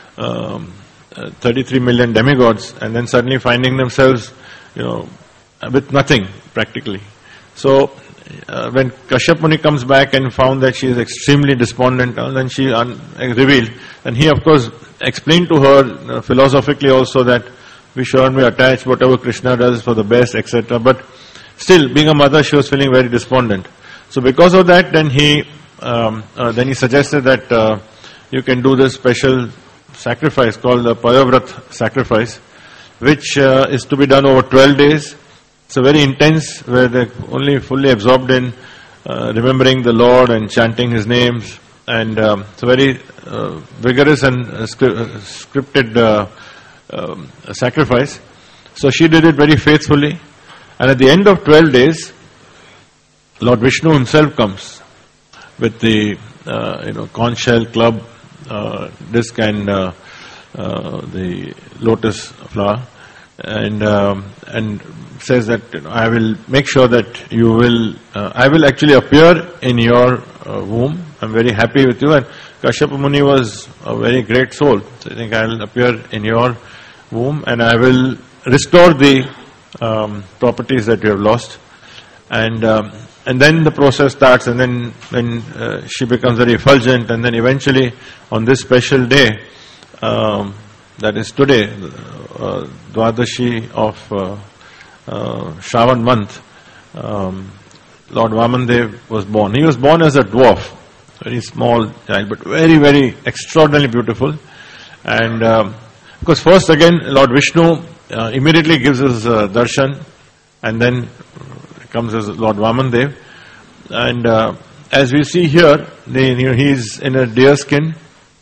33 million demigods, and then suddenly finding themselves, with nothing practically. So when Kashyap Muni comes back and found that she is extremely despondent, then she revealed, and he of course explained to her philosophically also that we shouldn't be attached, whatever Krishna does is for the best, etc. But still, being a mother, she was feeling very despondent. So because of that, then he suggested that you can do this special sacrifice called the Payavrat sacrifice, which is to be done over 12 days. It's a very intense, where they're only fully absorbed in remembering the Lord and chanting His names, and it's a very vigorous and scripted sacrifice. So she did it very faithfully, and at the end of 12 days, Lord Vishnu himself comes with the conch shell, club, disc, and the lotus flower, and says that I will make sure that you will, I will actually appear in your womb. I'm very happy with you. And Kashyap Muni was a very great soul. So I think I will appear in your womb and I will restore the properties that you have lost. And then the process starts, and then she becomes very effulgent, and then eventually on this special day, that is today, Dwadashi of Shravan month, Lord Vamandev was born. He was born as a dwarf, very small child, but very, very extraordinarily beautiful. And because first again, Lord Vishnu immediately gives us darshan, and then comes as Lord Vamandev. And as we see here, he's in a deer skin,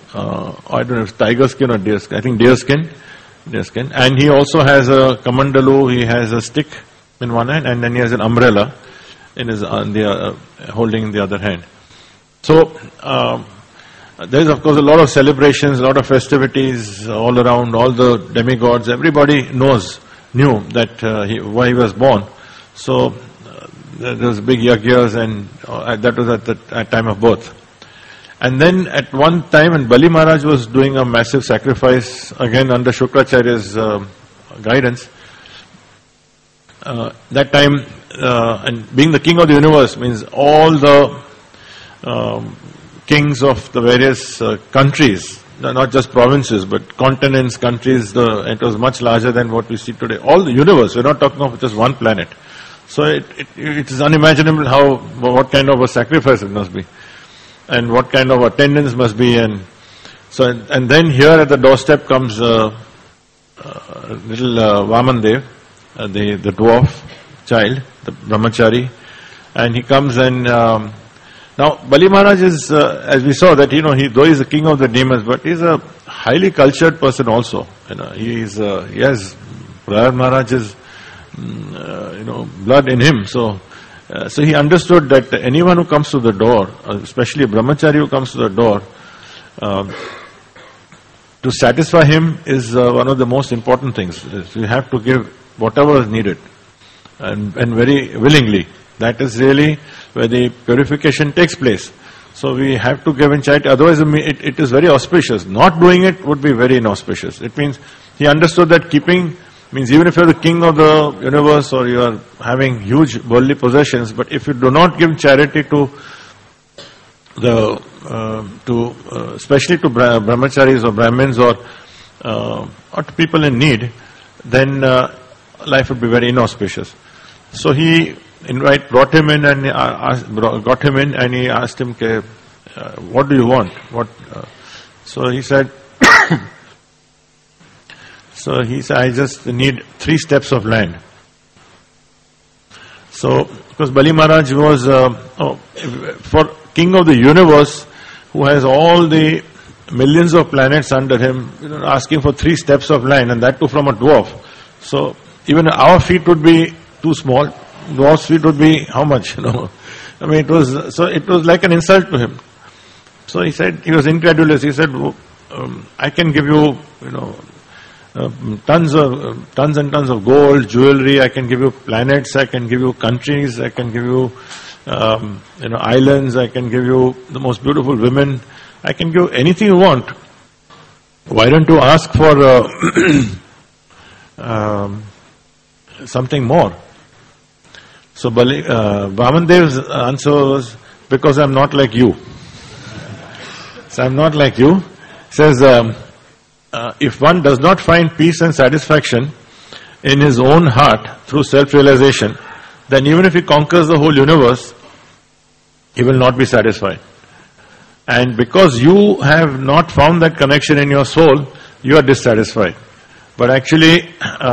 I don't know if tiger skin or deer skin. I think deer skin. Deer skin. And he also has a kamandalu. He has a stick in one hand, and then he has an umbrella in his holding in the other hand. So there is, of course, a lot of celebrations, a lot of festivities all around. All the demigods, everybody knew that why he was born. So there was big yajnas, and that was at the time of birth. And then at one time when Bali Maharaj was doing a massive sacrifice, again under Shukracharya's guidance, that time, and being the king of the universe means all the kings of the various countries, not just provinces, but continents, countries, it was much larger than what we see today. All the universe, we're not talking of just one planet. So it is unimaginable what kind of a sacrifice it must be, and what kind of attendance must be, and then here at the doorstep comes little Vamandev, the dwarf child, the brahmachari, and he comes and now Bali Maharaj is, as we saw, that though he's the king of the demons, but he's a highly cultured person also. He has Prahlad Maharaj's blood in him. So he understood that anyone who comes to the door, especially a brahmachari who comes to the door, to satisfy him is one of the most important things. You have to give whatever is needed, and very willingly. That is really where the purification takes place. So we have to give in charity, otherwise it is very auspicious. Not doing it would be very inauspicious. It means he understood that keeping means even if you're the king of the universe or you are having huge worldly possessions, but if you do not give charity to especially to brahmacharis or brahmins or to people in need, then life would be very inauspicious. So he brought him in and got him in, and he asked him, what do you want? So he said, I just need 3 steps of land. So, because Bali Maharaj was, for king of the universe, who has all the millions of planets under him, asking for 3 steps of land, and that too from a dwarf. So, even our feet would be too small. Dwarf's feet would be how much? I mean, it was like an insult to him. So he said, he was incredulous. He said, I can give you, tons and tons of gold, jewelry. I can give you planets. I can give you countries. I can give you, islands. I can give you the most beautiful women. I can give you anything you want. Why don't you ask for something more? So Vamandev's answer was, because I'm not like you. So I'm not like you. Says, if one does not find peace and satisfaction in his own heart through self-realization, then even if he conquers the whole universe, he will not be satisfied. And because you have not found that connection in your soul, you are dissatisfied. But actually,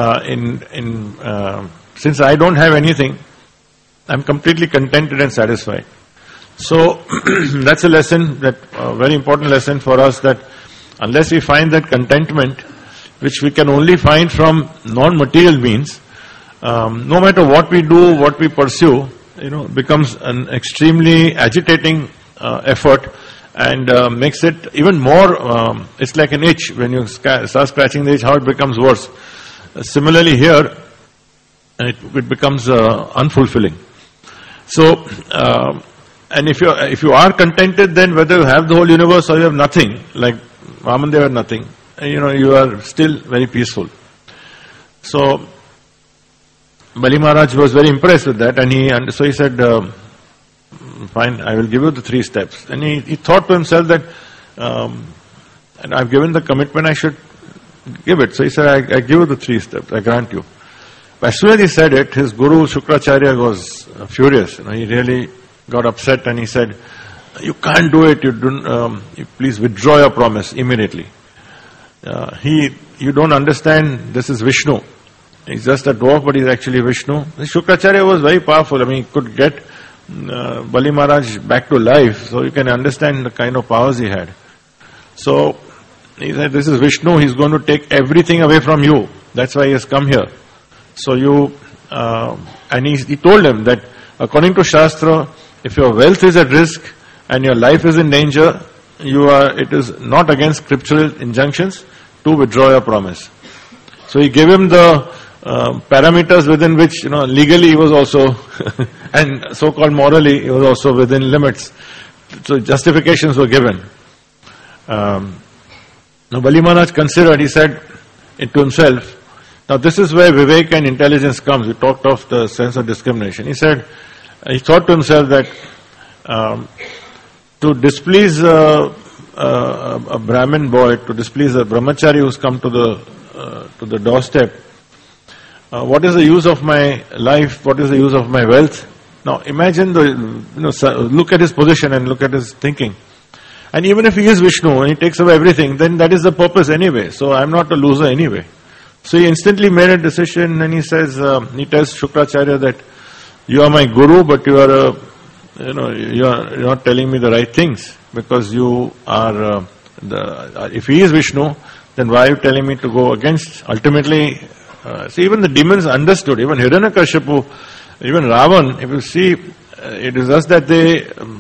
since I don't have anything, I'm completely contented and satisfied. So that's a lesson, a very important lesson for us, that unless we find that contentment, which we can only find from non-material means, no matter what we do, what we pursue, becomes an extremely agitating effort, and makes it even more, it's like an itch. When you start scratching the itch, how it becomes worse. Similarly here, it becomes unfulfilling. So, and if you are contented, then whether you have the whole universe or you have nothing, like Vamandev had nothing, you are still very peaceful. So, Bali Maharaj was very impressed with that, and so he said, fine, I will give you the 3 steps. And he thought to himself that, and I've given the commitment, I should give it. So he said, I give you the 3 steps, I grant you. But as soon as he said it, his guru Shukracharya was furious. He really got upset, and he said, you can't do it, you please withdraw your promise immediately. You don't understand, this is Vishnu. He's just a dwarf, but he's actually Vishnu. Shukracharya was very powerful. He could get Bali Maharaj back to life, so you can understand the kind of powers he had. So he said, this is Vishnu, he's going to take everything away from you. That's why he has come here. So and he told him that according to Shastra, if your wealth is at risk and your life is in danger, it is not against scriptural injunctions to withdraw your promise. So he gave him the parameters within which, legally he was also, and so-called morally, he was also within limits. So justifications were given. Now Bali Maharaj considered, he said to himself, now this is where Vivek and intelligence comes. We talked of the sense of discrimination. He thought to himself that to displease a Brahmin boy, to displease a brahmachari who's come to the doorstep, what is the use of my life? What is the use of my wealth? Now imagine look at his position and look at his thinking. And even if he is Vishnu and he takes away everything, then that is the purpose anyway. So I'm not a loser anyway. So he instantly made a decision, and he tells Shukracharya that you are my guru, but you are you're not telling me the right things, because you are if he is Vishnu, then why are you telling me to go against? Ultimately, see, even the demons understood. Even Hiranyakashipu, even Ravan. If you see, it is just that they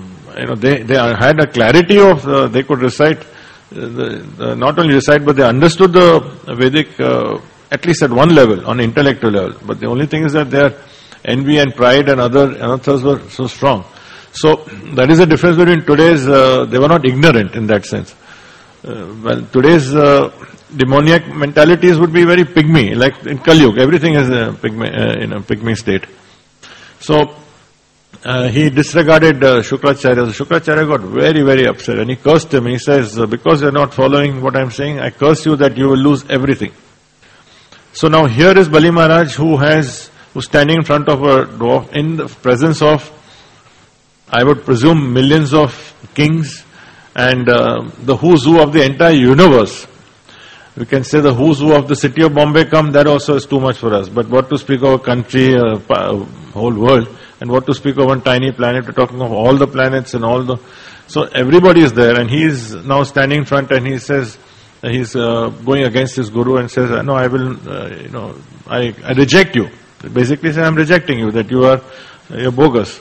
had a clarity of they could recite, not only recite, but they understood the Vedic at least at one level, on intellectual level. But the only thing is that their envy and pride and others were so strong. So that is the difference between today's. They were not ignorant in that sense. Well, today's demoniac mentalities would be very pygmy, like in Kali Yuga. Everything is in a pygmy state. So he disregarded Shukracharya. Shukracharya got very, very upset, and he cursed him. He says, because you are not following what I am saying, I curse you that you will lose everything. So now here is Bali Maharaj who's standing in front of a dwarf in the presence of, I would presume, millions of kings and the who's who of the entire universe. We can say the who's who of the city of Bombay come, that also is too much for us. But what to speak of a country, whole world, and what to speak of one tiny planet. We're talking of all the planets and all the... So everybody is there, and he's now standing in front, and he says, he's going against his guru and says, no, I will, I reject you. Basically say, I'm rejecting you, that you're bogus.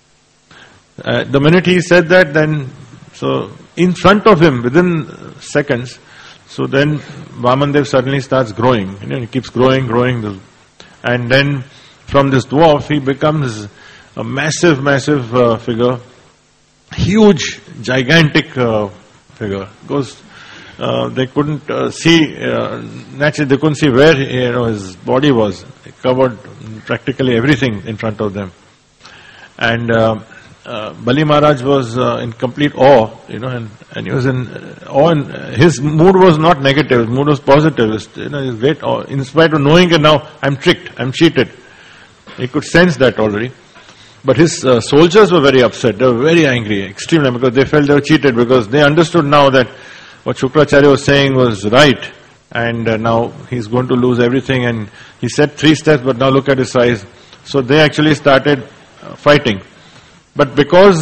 The minute he said that, then, so in front of him, within seconds, so then Vamandev suddenly starts growing. He keeps growing, and then from this dwarf, he becomes a massive figure, huge, gigantic figure. Because they couldn't see, naturally they couldn't see where his body was. It covered practically everything in front of them. And Bali Maharaj was in complete awe, and he was in awe, and his mood was not negative, his mood was positive. He was great awe, in spite of knowing that now I'm tricked, I'm cheated. He could sense that already. But his soldiers were very upset, they were very angry, extremely, because they felt they were cheated, because they understood now that what Shukracharya was saying was right, and now he's going to lose everything, and he said 3 steps, but now look at his size. So they actually started fighting. But because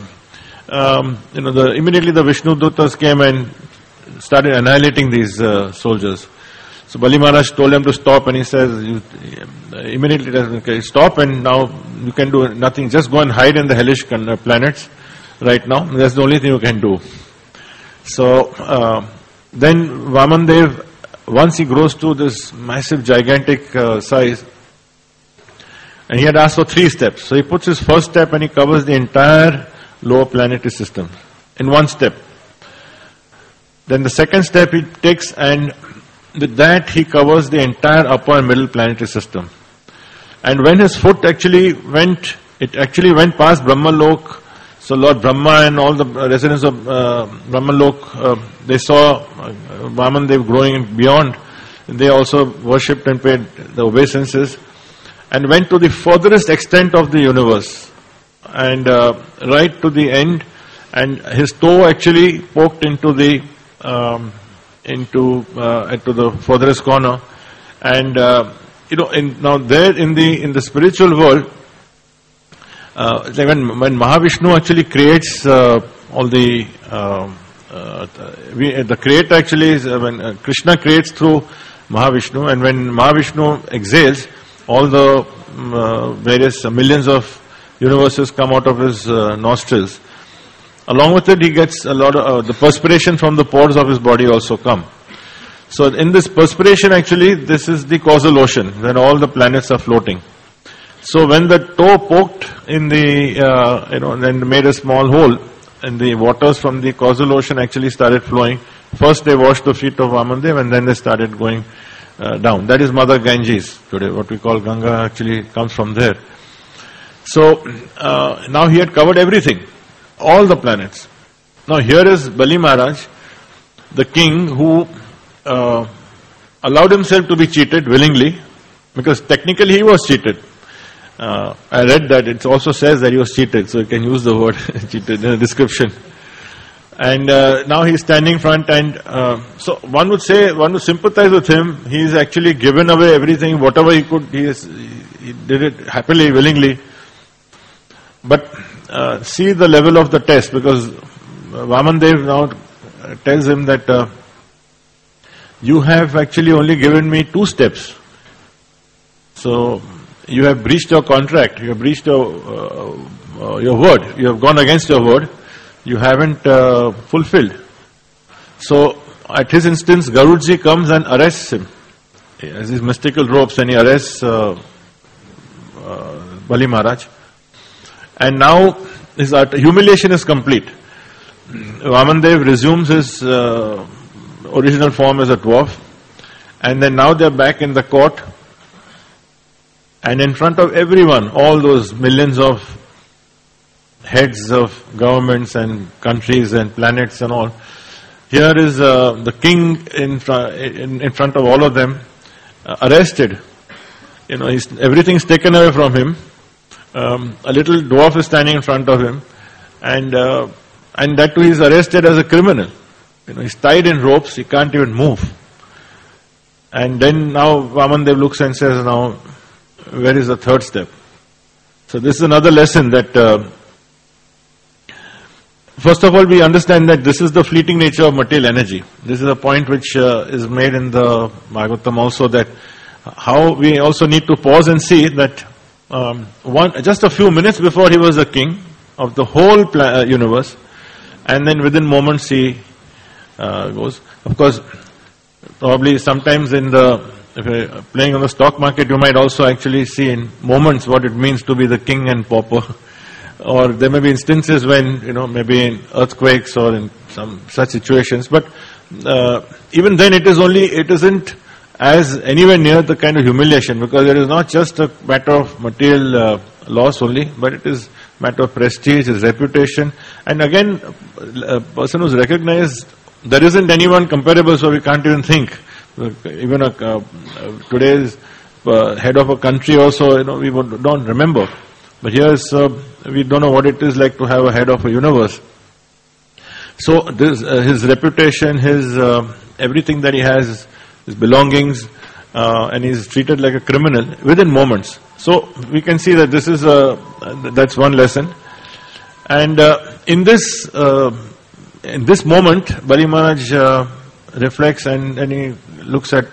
immediately the Vishnu Dutas came and started annihilating these soldiers. So Bali Maharaj told them to stop, and he says, immediately stop, and now you can do nothing. Just go and hide in the hellish planets right now. That's the only thing you can do. So then Vamandev, once he grows to this massive, gigantic size, and he had asked for 3 steps. So he puts his first step and he covers the entire lower planetary system in 1 step. Then the second step he takes, and with that he covers the entire upper and middle planetary system. And when his foot actually went past Brahmalok. So Lord Brahma and all the residents of Brahmalok, they saw Vamandev growing beyond. They also worshipped and paid the obeisances, and went to the furthest extent of the universe, and right to the end, and his toe actually poked into the furthest corner, and now there in the spiritual world, like when Mahavishnu actually creates all the the creator actually is, when Krishna creates through Mahavishnu, and when Mahavishnu exhales, all the various millions of universes come out of his nostrils. Along with it, he gets a lot of the perspiration from the pores of his body also come. So in this perspiration, actually, this is the causal ocean, when all the planets are floating. So when the toe poked in the, then made a small hole, and the waters from the causal ocean actually started flowing. First they washed the feet of Vamandev, and then they started going down. That is Mother Ganges today. What we call Ganga actually comes from there. So now he had covered everything, all the planets. Now here is Bali Maharaj, the king who allowed himself to be cheated willingly, because technically he was cheated. I read that it also says that he was cheated, so you can use the word cheated in the description. And now he's standing front, and so one would sympathize with him. He's actually given away everything, whatever he could. He did it happily, willingly. But see the level of the test, because Vamandev now tells him that you have actually only given me 2 steps. So you have breached your contract, you have breached your word, you have gone against your word, you haven't fulfilled. So at his instance, Garudji comes and arrests him. He has his mystical ropes, and he arrests Bali Maharaj. And now his humiliation is complete. Vamandev resumes his original form as a dwarf, and then now they're back in the court, and in front of everyone, all those millions of heads of governments and countries and planets and all, here is the king in front of all of them, arrested. Everything's taken away from him. A little dwarf is standing in front of him, and that too he's arrested as a criminal. He's tied in ropes, he can't even move. And then now Vamandev looks and says, now, where is the third step? So this is another lesson that, first of all, we understand that this is the fleeting nature of material energy. This is a point which is made in the Bhagavatam also, that how we also need to pause and see that just a few minutes before he was the king of the whole universe, and then within moments he goes. Of course, probably sometimes if you're playing on the stock market, you might also actually see in moments what it means to be the king and pauper. Or there may be instances when, maybe in earthquakes or in some such situations. But even then it isn't as anywhere near the kind of humiliation, because it is not just a matter of material loss only, but it is a matter of prestige, his reputation. And again, a person who's recognized, there isn't anyone comparable, so we can't even think. Even today's head of a country also, we don't remember. But here we don't know what it is like to have a head of a universe. So this, his reputation, his everything that he has, his belongings, and he's treated like a criminal within moments. So we can see that that's one lesson. And in this moment, Bali Maharaj reflects and he looks at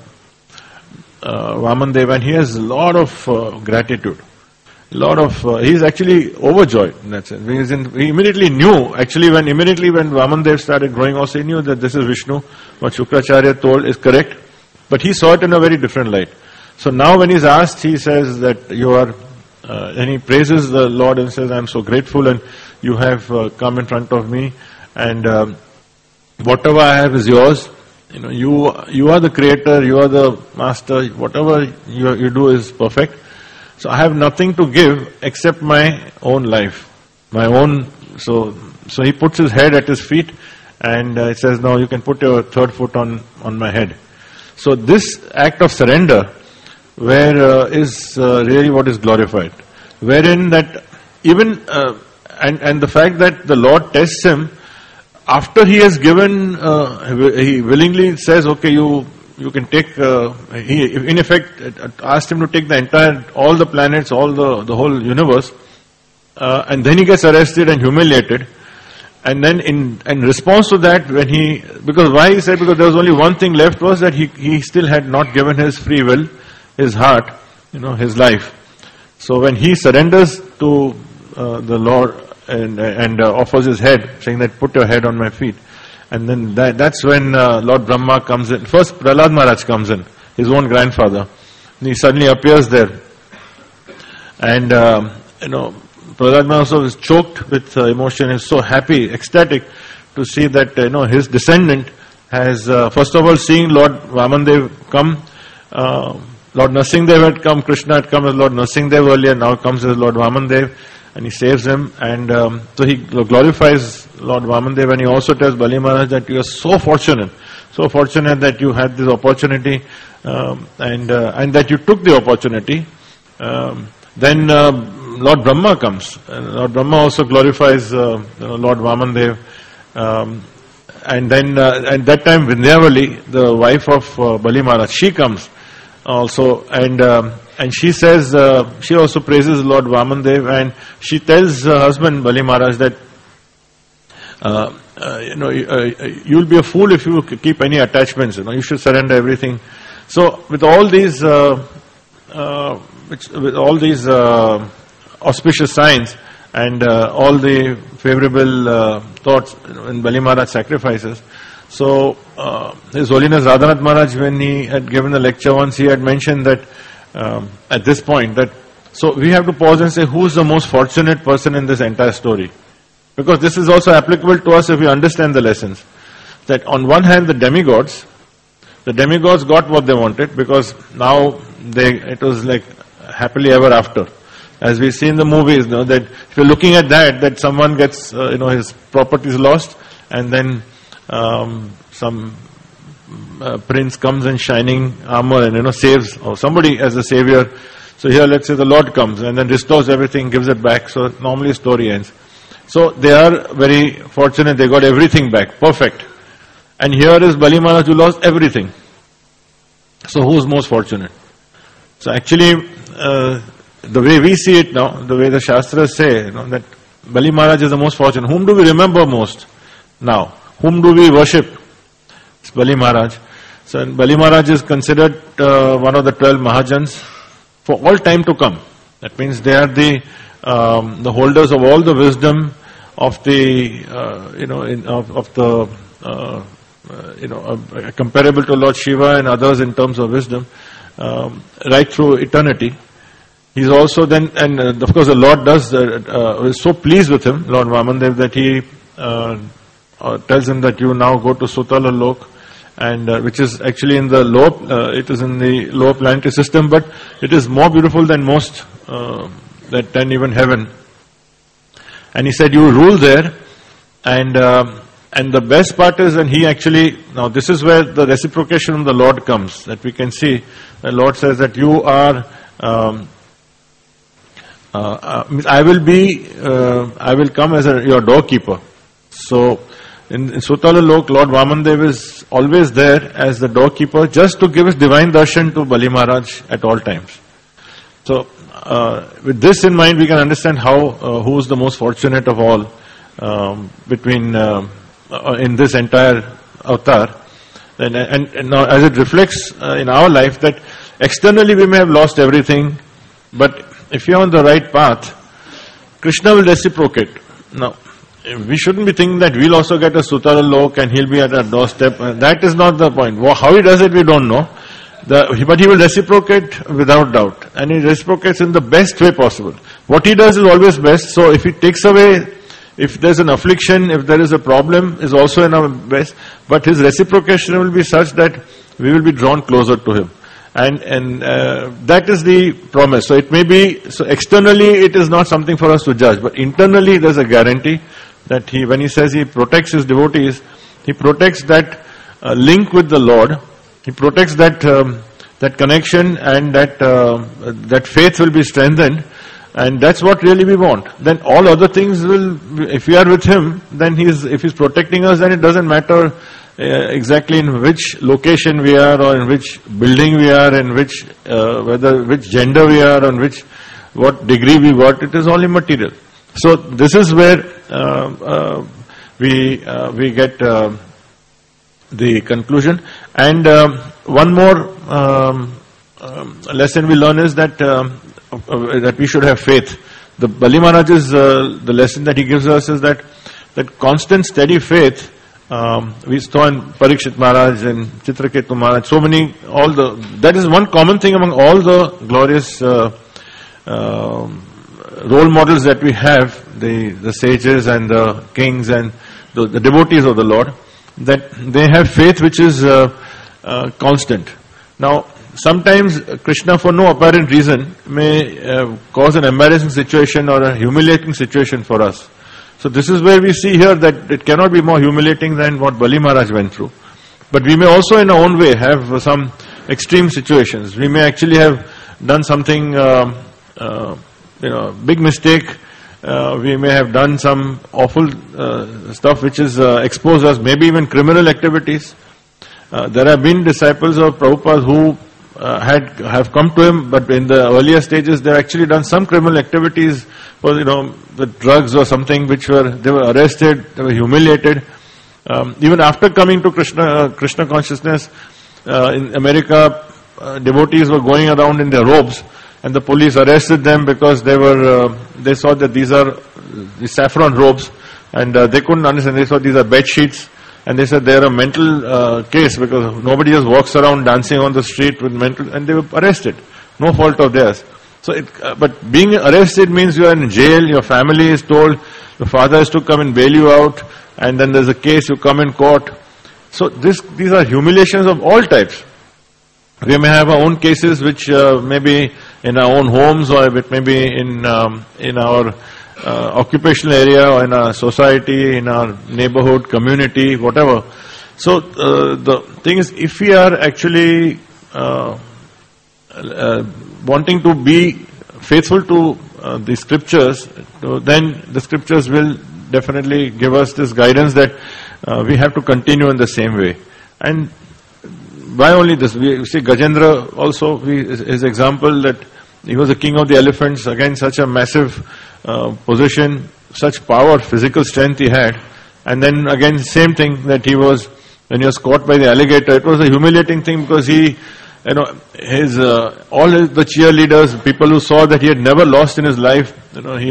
Vamandev, and he has a lot of gratitude. He's actually overjoyed in that sense. He immediately knew, actually when Vamandev started growing also, he knew that this is Vishnu. What Shukracharya told is correct, but he saw it in a very different light. So now when he's asked, he says that you are, and he praises the Lord and says, I'm so grateful, and you have come in front of me, and whatever I have is yours. You are the creator, you are the master, whatever you do is perfect. So I have nothing to give except my own life, my own. So he puts his head at his feet, and it says, "No, you can put your third foot on my head." So this act of surrender, where is really what is glorified, wherein that even and the fact that the Lord tests him after he has given, he willingly says, "Okay, you can take." He in effect asked him to take all the planets, all the whole universe, and then he gets arrested and humiliated. And then in response to that, because why he said, because there was only one thing left, was that he still had not given his free will, his heart, his life. So when he surrenders to the Lord and offers his head, saying that, put your head on my feet. And then that's when Lord Brahma comes in. First Prahlad Maharaj comes in, his own grandfather. And he suddenly appears there. And, Prahlad Maharaj also is choked with emotion. He's so happy, ecstatic to see that, his descendant has, first of all, seeing Lord Vamandev come. Lord Narsingdev had come, Krishna had come as Lord Narsingdev earlier, now comes as Lord Vamandev, and he saves him. And so he glorifies Lord Vamandev, and he also tells Bali Maharaj that you are so fortunate that you had this opportunity, and that you took the opportunity. Then Lord Brahma comes. Lord Brahma also glorifies Lord Vamandev. And then at that time Vindhyavali, the wife of Bali Maharaj, she comes also, and she says, she also praises Lord Vamandev, and she tells her husband Bali Maharaj that you'll be a fool if you keep any attachments. You should surrender everything. So with all these auspicious signs and all the favorable thoughts in Bali Maharaj sacrifices. So His Holiness Radhanath Maharaj, when he had given a lecture once, he had mentioned that at this point that, so we have to pause and say, who is the most fortunate person in this entire story? Because this is also applicable to us if we understand the lessons. That on one hand, the demigods got what they wanted, because now it was like happily ever after. As we see in the movies, that if you're looking at that someone gets, his property is lost, and then some prince comes in shining armor and saves, or somebody as a savior. So here, let's say the Lord comes and then restores everything, gives it back. So normally story ends. So they are very fortunate; they got everything back, perfect. And here is Bali Maharaj who lost everything. So who is most fortunate? So actually, the way we see it now, the way the Shastras say, that Bali Maharaj is the most fortunate. Whom do we remember most now? Whom do we worship? It's Bali Maharaj. So Bali Maharaj is considered one of the 12 Mahajans for all time to come. That means they are the holders of all the wisdom of the comparable to Lord Shiva and others in terms of wisdom, right through eternity. He's also then, and of course the Lord is so pleased with him, Lord Vamandev, that he tells him that you now go to Sutala Lok, and which is actually in the it is in the lower planetary system, but it is more beautiful than most, than even heaven. And he said, you rule there, and the best part is, and he actually, now this is where the reciprocation of the Lord comes, that we can see. The Lord says that you are, I will come as your doorkeeper. So in Sutala Lok, Lord Vamandev is always there as the doorkeeper, just to give his divine darshan to Bali Maharaj at all times. So with this in mind, we can understand who is the most fortunate of all between in this entire avatar. And now, as it reflects in our life, that externally we may have lost everything, but if you're on the right path, Krishna will reciprocate. Now, we shouldn't be thinking that we'll also get a Sutara Lok and he'll be at our doorstep. That is not the point. How he does it, we don't know. But he will reciprocate without doubt. And he reciprocates in the best way possible. What he does is always best. So if he takes away, if there's an affliction, if there is a problem, is also in our best. But his reciprocation will be such that we will be drawn closer to him. And that is the promise. So it may be, so externally it is not something for us to judge, but internally there's a guarantee that when he says he protects his devotees, he protects that link with the Lord, he protects that connection, and that faith will be strengthened, and that's what really we want. Then all other things will, if we are with him, then if he's protecting us, then it doesn't matter exactly in which location we are, or in which building we are, in which which gender we are, on what degree we got. It is all immaterial. So this is where we get the conclusion. And one more lesson we learn is that that we should have faith. The Bali Maharaj's the lesson that he gives us is that constant steady faith. We saw in Parikshit Maharaj and Chitraketu Maharaj, that is one common thing among all the glorious role models that we have, the sages and the kings and the devotees of the Lord, that they have faith which is constant. Now, sometimes Krishna, for no apparent reason, may cause an embarrassing situation or a humiliating situation for us. So this is where we see here that it cannot be more humiliating than what Bali Maharaj went through. But we may also in our own way have some extreme situations. We may actually have done something, big mistake. We may have done some awful stuff which is exposed us, maybe even criminal activities. There have been disciples of Prabhupada who have come to him, but in the earlier stages they have actually done some criminal activities for the drugs or something which they were arrested, they were humiliated. Even after coming to Krishna consciousness, in America, devotees were going around in their robes, and the police arrested them because they saw that these are the saffron robes, and they couldn't understand. They saw these are bed sheets, and they said they are a mental case because nobody just walks around dancing on the street with mental, and they were arrested. No fault of theirs. So, but being arrested means you are in jail. Your family is told, your father has to come and bail you out, and then there's a case. You come in court. So these are humiliations of all types. We may have our own cases which may be in our own homes, or it may be in our occupational area, or in our society, in our neighborhood, community, whatever. So the thing is, if we are actually wanting to be faithful to the scriptures, then the scriptures will definitely give us this guidance that we have to continue in the same way. And why only this? We see Gajendra also, his example that he was the king of the elephants, again such a massive position, such power, physical strength he had. And then again same thing that when he was caught by the alligator, it was a humiliating thing because all the cheerleaders, people who saw that he had never lost in his life, though he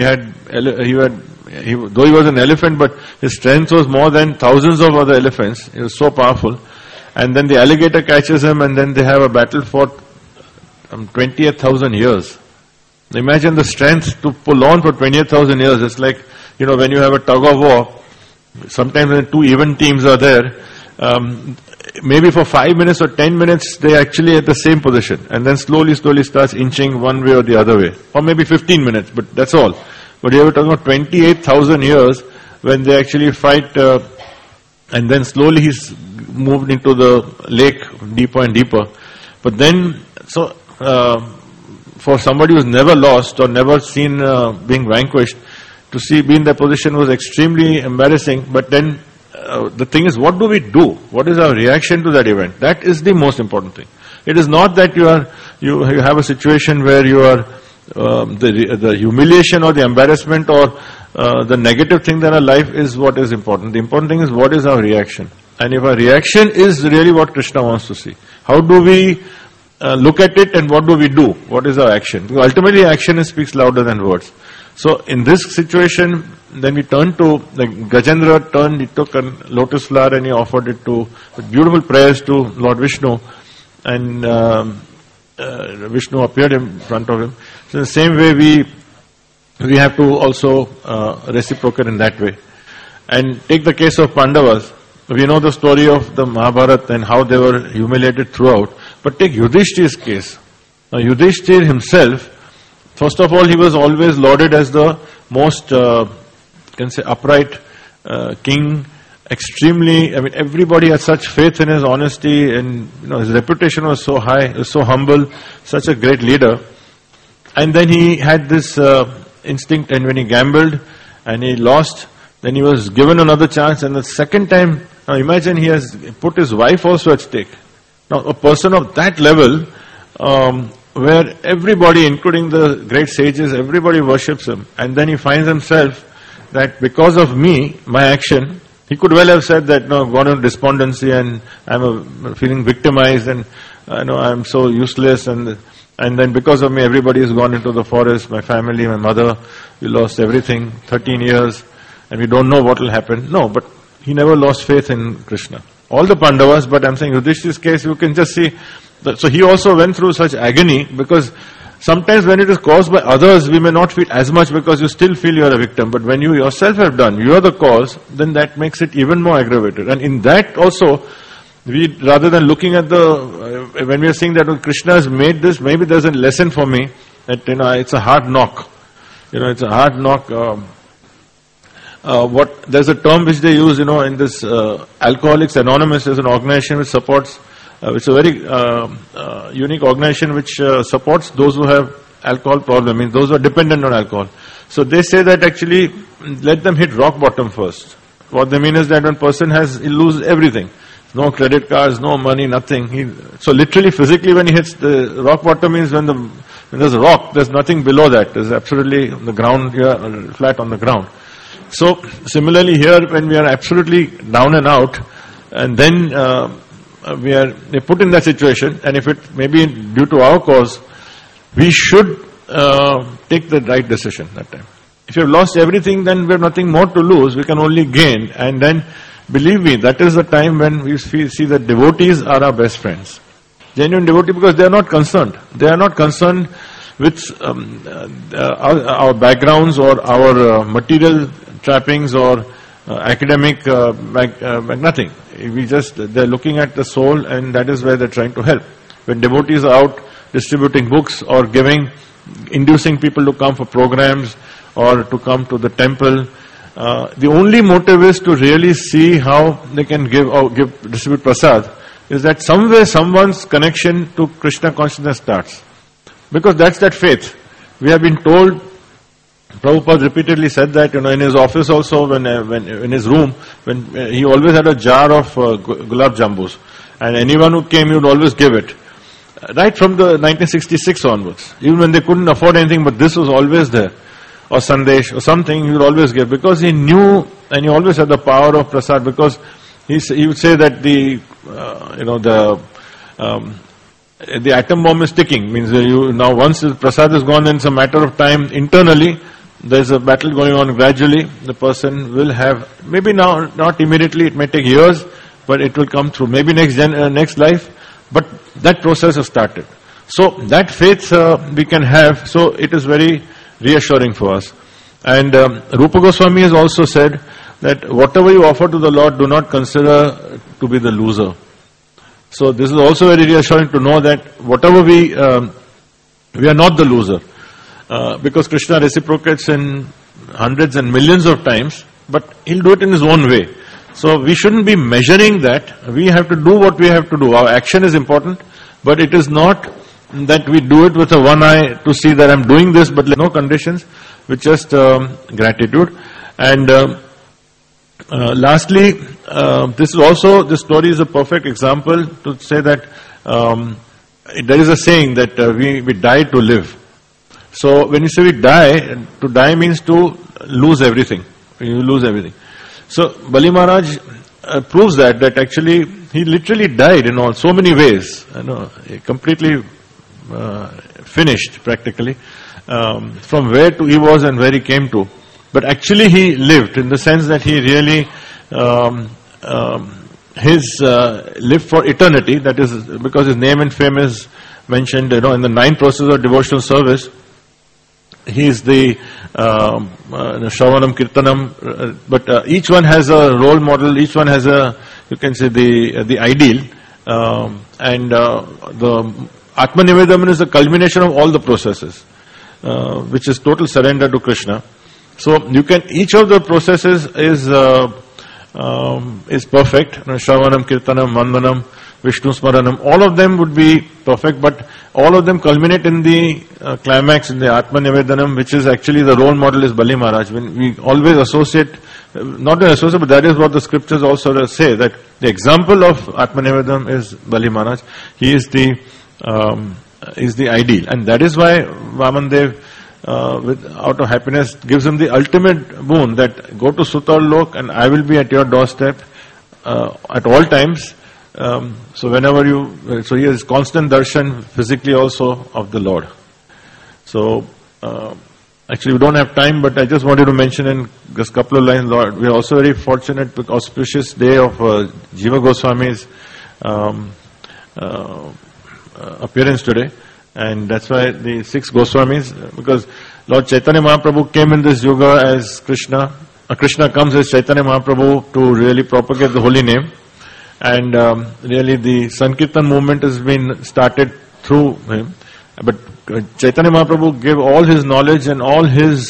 was an elephant, but his strength was more than thousands of other elephants. He was so powerful. And then the alligator catches him, and then they have a battle for 28,000 years. Imagine the strength to pull on for 28,000 years. It's like, when you have a tug of war, sometimes when two even teams are there, maybe for 5 minutes or 10 minutes, they actually at the same position. And then slowly starts inching one way or the other way. Or maybe 15 minutes, but that's all. But you have talking about 28,000 years when they actually fight, and then slowly he's moved into the lake deeper and deeper. But then, for somebody who's never lost or never seen being vanquished, to be in that position was extremely embarrassing. But then the thing is, what do we do? What is our reaction to that event? That is the most important thing. It is not that you have a situation where you are the humiliation or the embarrassment or the negative thing in our life is what is important. The important thing is what is our reaction. And if our reaction is really what Krishna wants to see, how do we look at it and what do we do? What is our action? Because ultimately action speaks louder than words. So in this situation, then we turned to, Gajendra he took a lotus flower and he offered it with beautiful prayers to Lord Vishnu, and Vishnu appeared in front of him. So in the same way we have to also reciprocate in that way. And take the case of Pandavas. We know the story of the Mahabharata and how they were humiliated throughout. But take Yudhishthir's case. Now Yudhishthir himself, first of all, he was always lauded as the most, upright king. Extremely, everybody had such faith in his honesty, and his reputation was so high, he was so humble, such a great leader. And then he had this instinct, and when he gambled and he lost, then he was given another chance, and the second time, now imagine he has put his wife also at stake. Now a person of that level, where everybody, including the great sages, everybody worships him, and then he finds himself that because of me, my action, He could well have said that, no, gone into despondency and I'm feeling victimized and I'm so useless and then because of me everybody has gone into the forest, my family, my mother, we lost everything, 13 years and we don't know what will happen. No, but he never lost faith in Krishna. All the Pandavas, but I'm saying Yudhishthira's case, you can just see that, so he also went through such agony because sometimes when it is caused by others, we may not feel as much because you still feel you are a victim. But when you yourself have done, you are the cause, then that makes it even more aggravated. And in that also, we, rather than looking at when we are saying that Krishna has made this, maybe there's a lesson for me that, it's a hard knock. It's a hard knock. There's a term which they use, in this Alcoholics Anonymous. There's an organization which supports, which is a very unique organization which supports those who have alcohol problem, means those who are dependent on alcohol. So they say that actually let them hit rock bottom first. What they mean is that when person he loses everything. No credit cards, no money, nothing. So literally, physically, when he hits the rock bottom means when there's a rock, there's nothing below that. There's absolutely on the ground, here, flat on the ground. So similarly here, when we are absolutely down and out, and then we're put in that situation, and if it may be due to our cause, we should take the right decision that time. If you have lost everything, then we have nothing more to lose. We can only gain. And then, believe me, that is the time when we see that devotees are our best friends. Genuine devotee, because they are not concerned. They are not concerned with our backgrounds or our material trappings or academic nothing. They're looking at the soul, and that is where they're trying to help. When devotees are out distributing books or inducing people to come for programs or to come to the temple, the only motive is to really see how they can distribute prasad, is that somewhere someone's connection to Krishna consciousness starts. Because that's that faith. We have been told, Prabhupada repeatedly said that, in his office also, when in his room, when he always had a jar of gulab jambus, and anyone who came, he would always give it. Right from the 1966 onwards, even when they couldn't afford anything, but this was always there, or sandesh or something, he would always give, because he knew, and he always had the power of prasad, because he would say that the atom bomb is ticking, means now once the prasad is gone, then it's a matter of time internally. There's a battle going on gradually. The person will have, maybe now, not immediately, it may take years, but it will come through. Maybe next life, but that process has started. So that faith we can have, so it is very reassuring for us. And Rupa Goswami has also said that whatever you offer to the Lord, do not consider to be the loser. So this is also very reassuring to know that whatever we are not the loser. Because Krishna reciprocates in hundreds and millions of times, but he'll do it in his own way. So we shouldn't be measuring that. We have to do what we have to do. Our action is important, but it is not that we do it with a one eye to see that I'm doing this, but no conditions, with just gratitude. And lastly, this story is a perfect example to say that there is a saying that we die to live. So when you say we die, to die means to lose everything. You lose everything. So Bali Maharaj proves that actually he literally died in so many ways. Completely finished practically from where he was and where he came to. But actually he lived in the sense that he really lived for eternity. That is because his name and fame is mentioned in the 9 processes of devotional service. He is the Shravanam, Kirtanam, but each one has a role model, each one has you can say the ideal, and the Atmanivedam is the culmination of all the processes, which is total surrender to Krishna. So each of the processes is perfect. Shravanam, Kirtanam, Mandanam, Vishnu Smaranam, all of them would be perfect, but all of them culminate in the climax, in the Atma Nivedanam, which is actually the role model is Bali Maharaj. When we always associate, not an associate, but that is what the scriptures also say, that the example of Atma Nivedanam is Bali Maharaj. He is the ideal. And that is why Vamandev out of happiness, gives him the ultimate boon that go to Sutar Lok and I will be at your doorstep at all times. So whenever so he has constant darshan physically also of the Lord. So actually we don't have time, but I just wanted to mention in just a couple of lines, Lord, we are also very fortunate with auspicious day of Jiva Goswami's appearance today. And that's why the 6 Goswamis, because Lord Chaitanya Mahaprabhu came in this yuga as Krishna. Krishna comes as Chaitanya Mahaprabhu to really propagate the holy name. And really the Sankirtan movement has been started through him. But Chaitanya Mahaprabhu gave all his knowledge and all his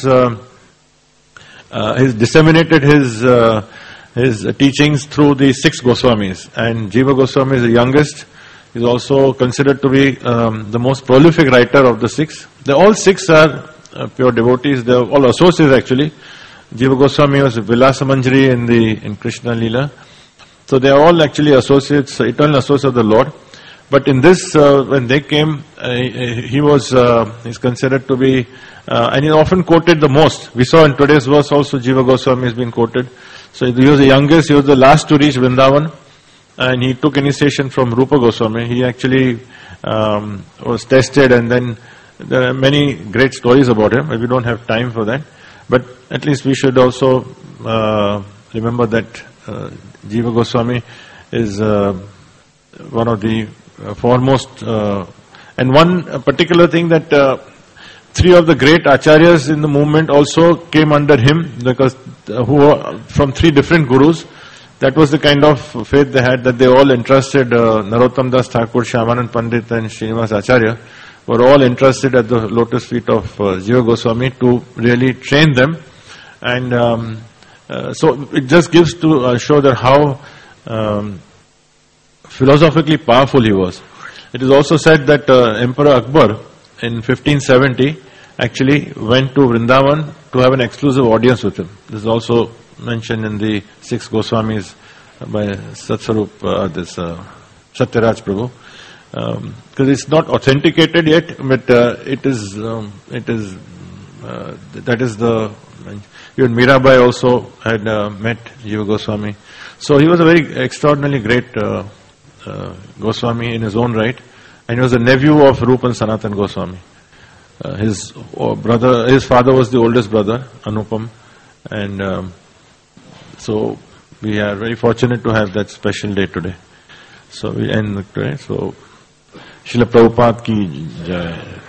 disseminated his teachings through the 6 Goswamis. And Jiva Goswami is the youngest. He is also considered to be the most prolific writer of the 6. All 6 are pure devotees. They are all associates actually. Jiva Goswami was Vilasa Manjari in Krishna Leela. So they are all actually associates, eternal associates of the Lord. But in this, when they came, he's considered to be, and he often quoted the most. We saw in today's verse also Jiva Goswami has been quoted. So he was the youngest, he was the last to reach Vrindavan. And he took initiation from Rupa Goswami. He actually was tested, and then there are many great stories about him. We don't have time for that. But at least we should also remember that Jiva Goswami is one of the foremost. And one particular thing that 3 of the great acharyas in the movement also came under him, because who were from 3 different gurus. That was the kind of faith they had, that they all entrusted Narottam Das Thakur, Shyamanand Pandit and Srinivas Acharya were all entrusted at the lotus feet of Jiva Goswami to really train them. And so it just gives to show that how philosophically powerful he was. It is also said that Emperor Akbar in 1570 actually went to Vrindavan to have an exclusive audience with him. This is also mentioned in the 6 Goswamis by Satsarup, Satyaraj Prabhu. Because it's not authenticated yet, but that is even Mirabai also had met Jiva Goswami. So he was a very extraordinarily great Goswami in his own right, and he was a nephew of Rupa and Sanatan Goswami. His father was the oldest brother, Anupam, and so we are very fortunate to have that special day today. So we end today. So Srila Prabhupada ki jai.